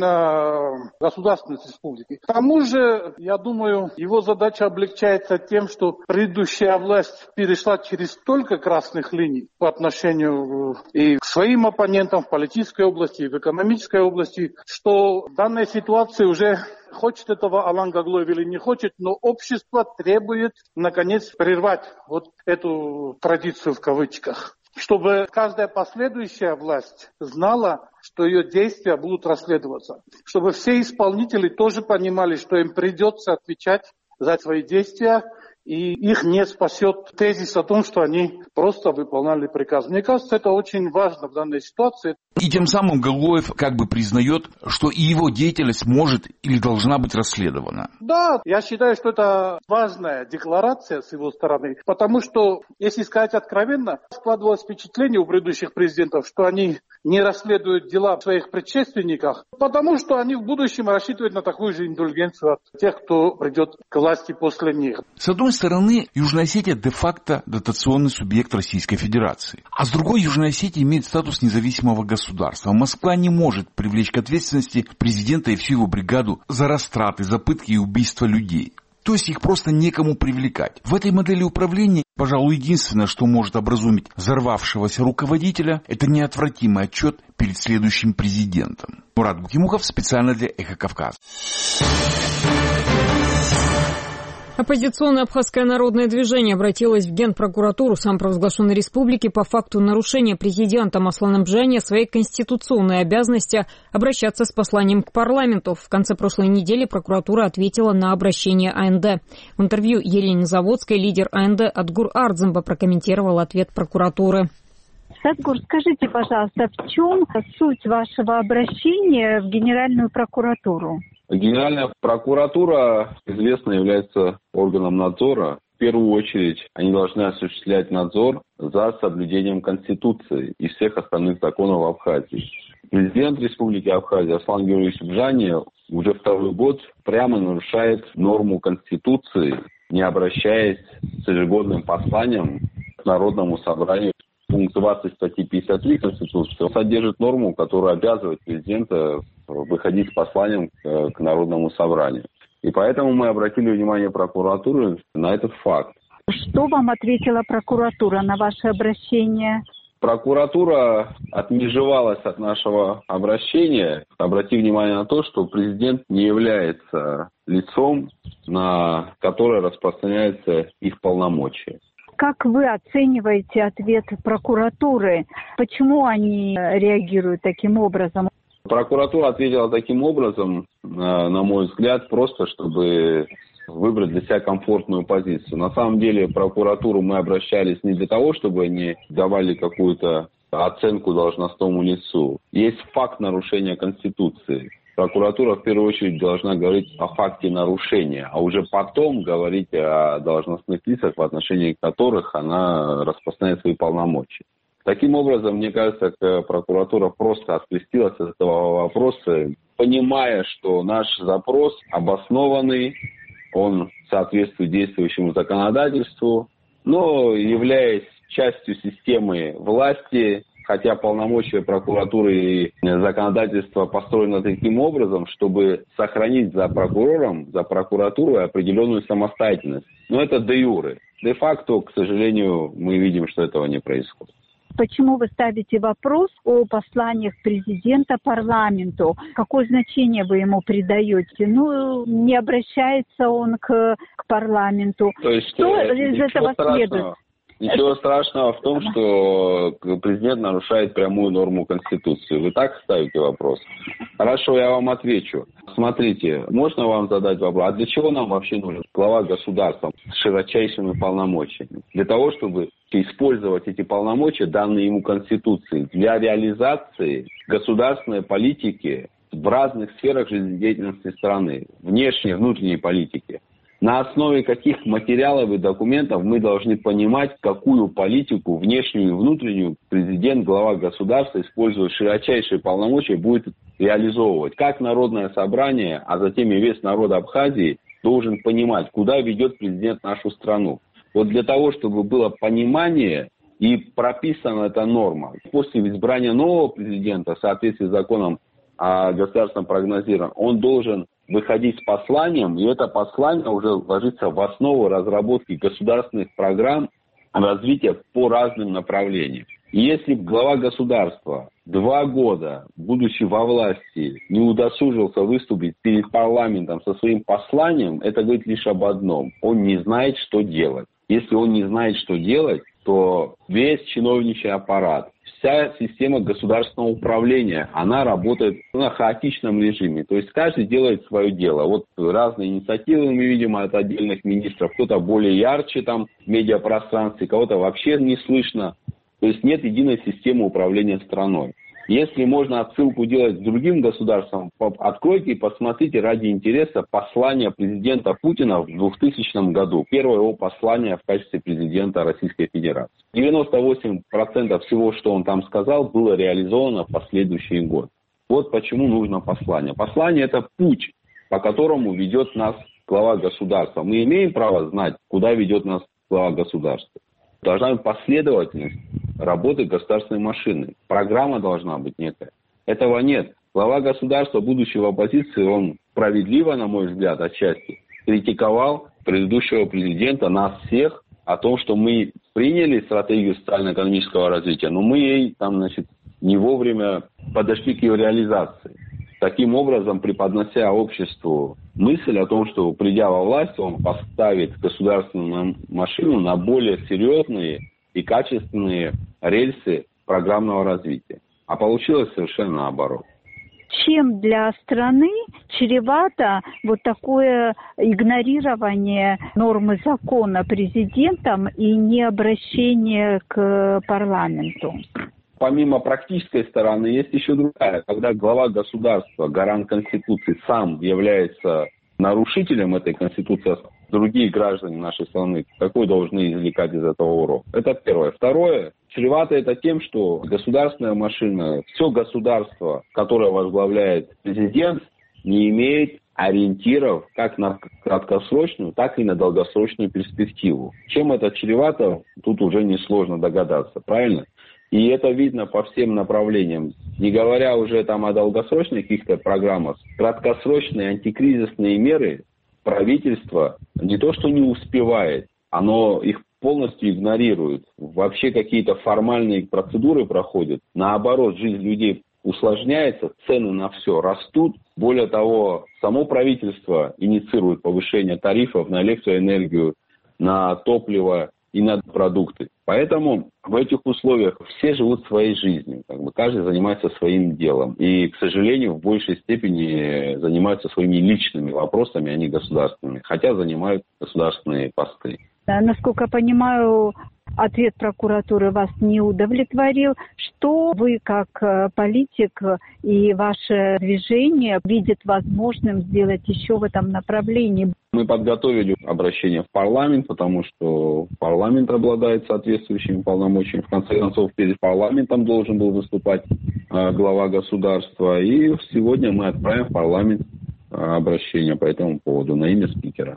на государственность республики. К тому же, я думаю, его задача облегчается тем, что предыдущая власть перешла через столько красных линий по отношению и к своим оппонентам в политической области, и в экономической области, что в данной ситуации уже хочет этого Алан Гаглоев или не хочет, но общество требует, наконец, прервать вот эту традицию в кавычках, чтобы каждая последующая власть знала, что ее действия будут расследоваться, чтобы все исполнители тоже понимали, что им придется отвечать за свои действия, и их не спасет тезис о том, что они просто выполняли приказ. Мне кажется, это очень важно в данной ситуации. И тем самым Гаглоев как бы признает, что и его деятельность может или должна быть расследована. Да, я считаю, что это важная декларация с его стороны, потому что, если сказать откровенно, складывалось впечатление у предыдущих президентов, что они не расследуют дела своих предшественников, потому что они в будущем рассчитывают на такую же индульгенцию от тех, кто придет к власти после них. С одной стороны, Южная Осетия де-факто дотационный субъект Российской Федерации, а с другой, Южная Осетия имеет статус независимого государства. Москва не может привлечь к ответственности президента и всю его бригаду за растраты, за пытки и убийства людей. То есть их просто некому привлекать. В этой модели управления, пожалуй, единственное, что может образумить взорвавшегося руководителя, это неотвратимый отчет перед следующим президентом. Мурат Букимухов специально для «Эхо Кавказа». Оппозиционное Абхазское народное движение обратилось в Генпрокуратуру самопровозглашенной республики по факту нарушения президентом Асланом Бжане своей конституционной обязанности обращаться с посланием к парламенту. В конце прошлой недели прокуратура ответила на обращение АНД. В интервью Елене Заводской лидер АНД Адгур Ардзамба прокомментировал ответ прокуратуры. Садгур, скажите, пожалуйста, в чем суть вашего обращения в Генеральную прокуратуру? Генеральная прокуратура, известно, является органом надзора. В первую очередь они должны осуществлять надзор за соблюдением Конституции и всех остальных законов Абхазии. Президент Республики Абхазия Аслан Георгиевич Бжане уже второй год прямо нарушает норму Конституции, не обращаясь с ежегодным посланием к Народному собранию. Пункт двадцать статьи пятьдесят три Конституции содержит норму, которая обязывает президента выходить с посланием к, к Народному собранию. И поэтому мы обратили внимание прокуратуры на этот факт. Что вам ответила прокуратура на ваше обращение? Прокуратура отмежевалась от нашего обращения, обратив внимание на то, что президент не является лицом, на которое распространяются их полномочия. Как вы оцениваете ответ прокуратуры? Почему они реагируют таким образом? Прокуратура ответила таким образом, на мой взгляд, просто чтобы выбрать для себя комфортную позицию. На самом деле, в прокуратуру мы обращались не для того, чтобы они давали какую-то оценку должностному лицу. Есть факт нарушения Конституции. Прокуратура в первую очередь должна говорить о факте нарушения, а уже потом говорить о должностных лицах, в отношении которых она распространяет свои полномочия. Таким образом, мне кажется, прокуратура просто открестилась от этого вопроса, понимая, что наш запрос обоснованный, он соответствует действующему законодательству, но являясь частью системы власти, хотя полномочия прокуратуры и законодательства построены таким образом, чтобы сохранить за прокурором, за прокуратурой определенную самостоятельность. Но это де юре. Де-факто, к сожалению, мы видим, что этого не происходит. Почему вы ставите вопрос о посланиях президента парламенту? Какое значение вы ему придаете? Ну, не обращается он к, к парламенту. То есть, что из этого страшного. следует? Ничего страшного в том, что президент нарушает прямую норму Конституции. Вы так ставите вопрос? Хорошо, я вам отвечу. Смотрите, можно вам задать вопрос, а для чего нам вообще нужен глава государства с широчайшими полномочиями? Для того, чтобы использовать эти полномочия, данные ему Конституцией, для реализации государственной политики в разных сферах жизнедеятельности страны, внешней и внутренней политики. На основе каких материалов и документов мы должны понимать, какую политику, внешнюю и внутреннюю, президент, глава государства, используя широчайшие полномочия, будет реализовывать. Как Народное собрание, а затем и весь народ Абхазии должен понимать, куда ведет президент нашу страну. Вот для того, чтобы было понимание и прописана эта норма. После избрания нового президента, в соответствии с законом о государственном прогнозировании, он должен выходить с посланием, и это послание уже ложится в основу разработки государственных программ развития по разным направлениям. И если глава государства два года, будучи во власти, не удосужился выступить перед парламентом со своим посланием, это говорит лишь об одном. Он не знает, что делать. Если он не знает, что делать, то весь чиновничий аппарат, вся система государственного управления, она работает на хаотичном режиме. То есть каждый делает свое дело. Вот разные инициативы мы видим от отдельных министров. Кто-то более ярче там в медиапространстве, кого-то вообще не слышно. То есть нет единой системы управления страной. Если можно отсылку делать к другим государствам, откройте и посмотрите ради интереса послание президента Путина в двухтысячном году. Первое его послание в качестве президента Российской Федерации. девяносто восемь процентов всего, что он там сказал, было реализовано в последующий год. Вот почему нужно послание. Послание – это путь, по которому ведет нас глава государства. Мы имеем право знать, куда ведет нас глава государства. Должна быть последовательность работы государственной машины. Программа должна быть некая. Этого нет. Глава государства, будучи в оппозиции, он справедливо, на мой взгляд, отчасти критиковал предыдущего президента, нас всех, о том, что мы приняли стратегию социально-экономического развития, но мы ей там, значит, не вовремя подошли к ее реализации. Таким образом, преподнося обществу мысль о том, что, придя во власть, он поставит государственную машину на более серьезные и качественные рельсы программного развития. А получилось совершенно наоборот. Чем для страны чревато вот такое игнорирование нормы закона президентом и необращение к парламенту? Помимо практической стороны, есть еще другая. Когда глава государства, гарант Конституции, сам является нарушителем этой Конституции, другие граждане нашей страны какой должны извлекать из этого урок? Это первое. Второе. Чревато это тем, что государственная машина, все государство, которое возглавляет президент, не имеет ориентиров как на краткосрочную, так и на долгосрочную перспективу. Чем это чревато, тут уже несложно догадаться, правильно? И это видно по всем направлениям. Не говоря уже там о долгосрочных каких-то программах, краткосрочные антикризисные меры правительство не то что не успевает, оно их полностью игнорирует. Вообще какие-то формальные процедуры проходят. Наоборот, жизнь людей усложняется, цены на все растут. Более того, само правительство инициирует повышение тарифов на электроэнергию, на топливо и на продукты. Поэтому в этих условиях все живут своей жизнью. Как бы каждый занимается своим делом. И, к сожалению, в большей степени занимаются своими личными вопросами, а не государственными. Хотя занимают государственные посты. Насколько я понимаю, ответ прокуратуры вас не удовлетворил. Что вы, как политик и ваше движение, видит возможным сделать еще в этом направлении? Мы подготовили обращение в парламент, потому что парламент обладает соответствующими полномочиями. В конце концов, перед парламентом должен был выступать глава государства. И сегодня мы отправим в парламент обращение по этому поводу на имя спикера.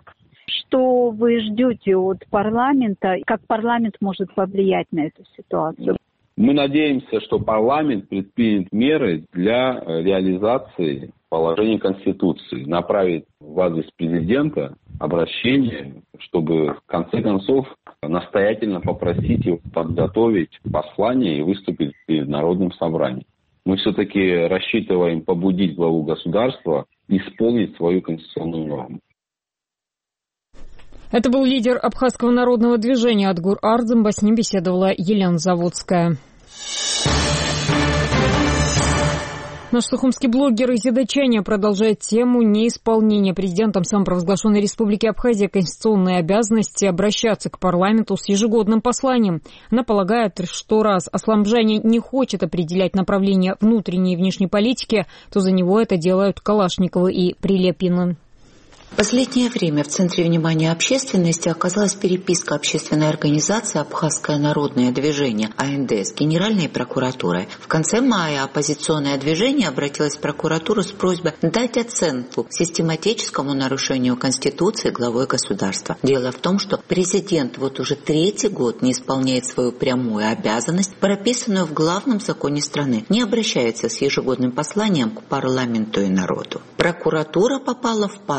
Что вы ждете от парламента? Как парламент может повлиять на эту ситуацию? Мы надеемся, что парламент предпримет меры для реализации положений Конституции, направит в адрес президента обращение, чтобы в конце концов настоятельно попросить его подготовить послание и выступить перед Народным собранием. Мы все-таки рассчитываем побудить главу государства исполнить свою конституционную норму. Это был лидер Абхазского народного движения Адгур Ардзымба. С ним беседовала Елена Заводская. Наш сухумский блогер Изида Чаня продолжает тему неисполнения президентом самопровозглашенной Республики Абхазия конституционной обязанности обращаться к парламенту с ежегодным посланием. Она полагает, что раз Асламбжани не хочет определять направление внутренней и внешней политики, то за него это делают Калашниковы и Прилепин. В последнее время в центре внимания общественности оказалась переписка общественной организации «Абхазское народное движение» А Н Д с Генеральной прокуратурой. В конце мая оппозиционное движение обратилось в прокуратуру с просьбой дать оценку систематическому нарушению Конституции главой государства. Дело в том, что президент вот уже третий год не исполняет свою прямую обязанность, прописанную в главном законе страны, не обращается с ежегодным посланием к парламенту и народу. Прокуратура попала в патовую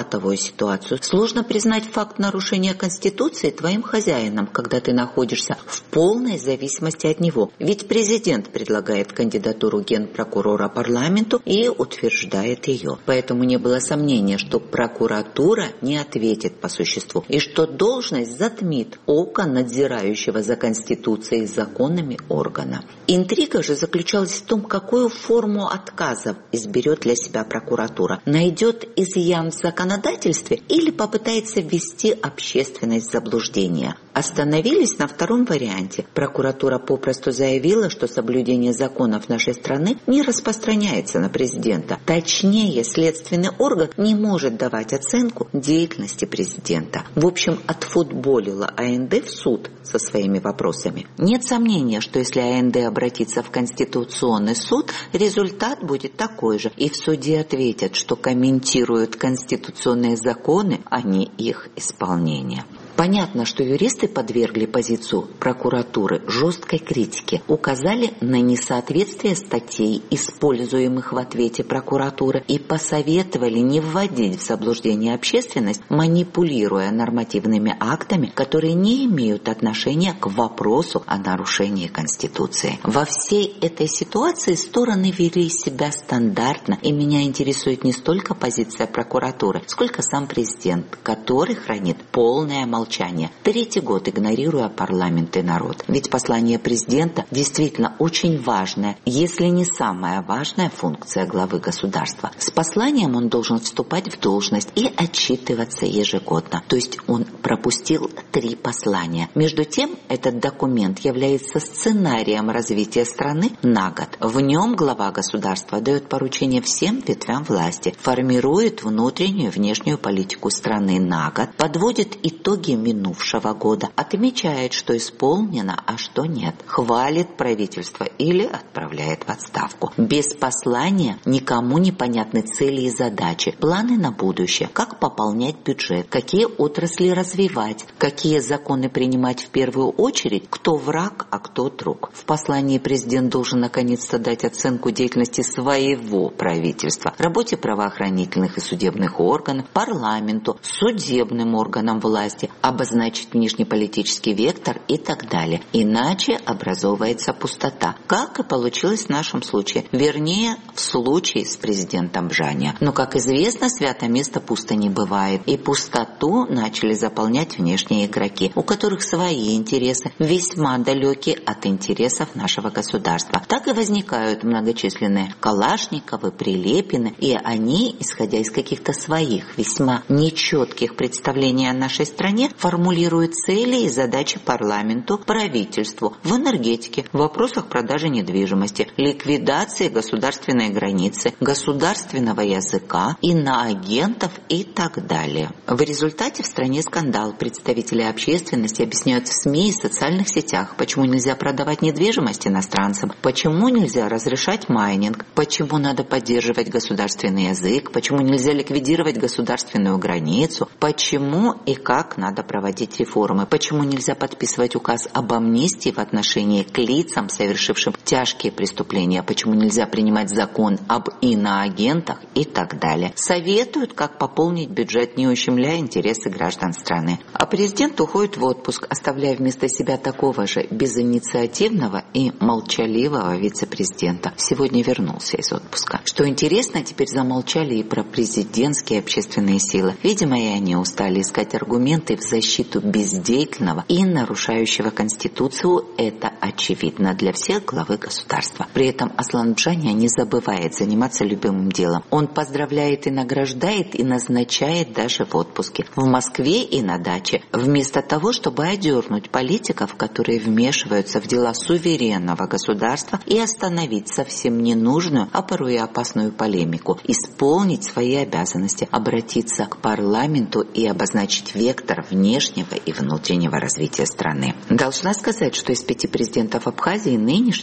ситуацию. Сложно признать факт нарушения Конституции твоим хозяином, когда ты находишься в полной зависимости от него. Ведь президент предлагает кандидатуру генпрокурора парламенту и утверждает ее. Поэтому не было сомнения, что прокуратура не ответит по существу и что должность затмит око надзирающего за Конституцией и законами органа. Интрига же заключалась в том, какую форму отказов изберет для себя прокуратура. Найдет изъян в законодательстве или попытается ввести общественность в заблуждение. Остановились на втором варианте. Прокуратура попросту заявила, что соблюдение законов нашей страны не распространяется на президента. Точнее, следственный орган не может давать оценку деятельности президента. В общем, отфутболила АНД в суд со своими вопросами. Нет сомнения, что если АНД обратится в Конституционный суд, результат будет такой же. И в суде ответят, что комментируют конституционные законы, а не их исполнение. Понятно, что юристы подвергли позицию прокуратуры жесткой критике, указали на несоответствие статей, используемых в ответе прокуратуры, и посоветовали не вводить в заблуждение общественность, манипулируя нормативными актами, которые не имеют отношения к вопросу о нарушении Конституции. Во всей этой ситуации стороны вели себя стандартно, и меня интересует не столько позиция прокуратуры, сколько сам президент, который хранит полное молчание. Третий год игнорируя парламент и народ. Ведь послание президента действительно очень важная, если не самая важная функция главы государства. С посланием он должен вступать в должность и отчитываться ежегодно. То есть он пропустил три послания. Между тем, этот документ является сценарием развития страны на год. В нем глава государства дает поручение всем ветвям власти, формирует внутреннюю и внешнюю политику страны на год, подводит итоги минувшего года, отмечает, что исполнено, а что нет, хвалит правительство или отправляет в отставку. Без послания никому не понятны цели и задачи, планы на будущее, как пополнять бюджет, какие отрасли развивать, какие законы принимать в первую очередь, кто враг, а кто друг. В послании президент должен наконец-то дать оценку деятельности своего правительства, работе правоохранительных и судебных органов, парламенту, судебным органам власти, обозначить внешнеполитический вектор и так далее. Иначе образовывается пустота, как и получилось в нашем случае, вернее, в случае с президентом Бжаня. Но, как известно, свято место пусто не бывает, и пустоту начали заполнять внешние игроки, у которых свои интересы, весьма далекие от интересов нашего государства. Так и возникают многочисленные Калашниковы, Прилепины, и они, исходя из каких-то своих весьма нечетких представлений о нашей стране, формулирует цели и задачи парламенту, правительству в энергетике, в вопросах продажи недвижимости, ликвидации государственной границы, государственного языка, иноагентов и так далее. В результате в стране скандал. Представители общественности объясняют в СМИ и социальных сетях, почему нельзя продавать недвижимость иностранцам, почему нельзя разрешать майнинг, почему надо поддерживать государственный язык, почему нельзя ликвидировать государственную границу, почему и как надо проводить реформы, почему нельзя подписывать указ об амнистии в отношении к лицам, совершившим тяжкие преступления, почему нельзя принимать закон об иноагентах и так далее. Советуют, как пополнить бюджет, не ущемляя интересы граждан страны. А президент уходит в отпуск, оставляя вместо себя такого же безинициативного и молчаливого вице-президента. Сегодня вернулся из отпуска. Что интересно, теперь замолчали и про президентские общественные силы. Видимо, и они устали искать аргументы в защиту бездеятельного и нарушающего Конституцию. Это очевидно для всех главы государства. При этом Аслан Бжаня не забывает заниматься любимым делом. Он поздравляет и награждает, и назначает даже в отпуске. В Москве и на даче. Вместо того, чтобы одернуть политиков, которые вмешиваются в дела суверенного государства, и остановить совсем ненужную, а порой и опасную полемику, исполнить свои обязанности, обратиться к парламенту и обозначить вектор внешнего и внутреннего развития страны. Должна сказать, что из пяти президентов Абхазии нынешний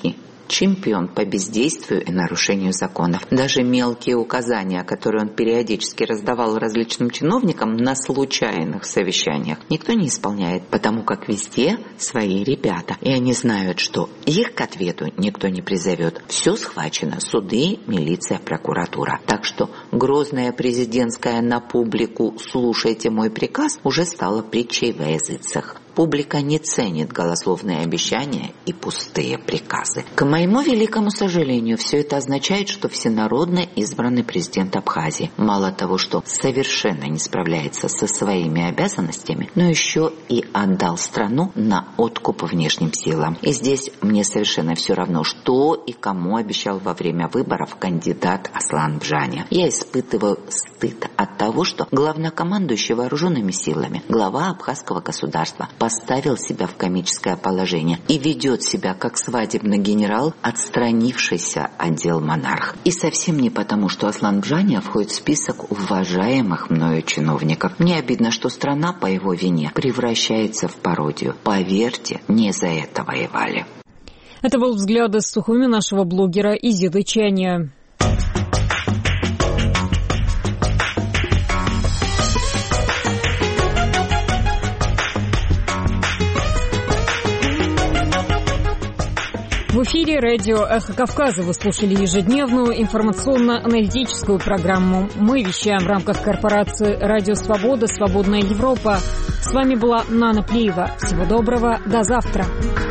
чемпион по бездействию и нарушению законов. Даже мелкие указания, которые он периодически раздавал различным чиновникам на случайных совещаниях, никто не исполняет, потому как везде свои ребята. И они знают, что их к ответу никто не призовет. Все схвачено. Суды, милиция, прокуратура. Так что грозная президентская на публику «слушайте мой приказ» уже стала притчей во языцах. Публика не ценит голословные обещания и пустые приказы. К моему великому сожалению, все это означает, что всенародно избранный президент Абхазии мало того, что совершенно не справляется со своими обязанностями, но еще и отдал страну на откуп внешним силам. И здесь мне совершенно все равно, что и кому обещал во время выборов кандидат Аслан Бжаня. Я испытываю стыд от того, что главнокомандующий вооруженными силами, глава абхазского государства, поставил себя в комическое положение и ведет себя как свадебный генерал, отстранившийся от дел монарх. И совсем не потому, что Аслан Бжаня входит в список уважаемых мною чиновников. Мне обидно, что страна по его вине превращается в пародию. Поверьте, не за это воевали. Это был взгляд из Сухуми нашего блогера Изиды Чаня. В эфире радио «Эхо Кавказа» вы слушали ежедневную информационно-аналитическую программу. Мы вещаем в рамках корпорации «Радио Свобода. Свободная Европа». С вами была Нана Плиева. Всего доброго. До завтра.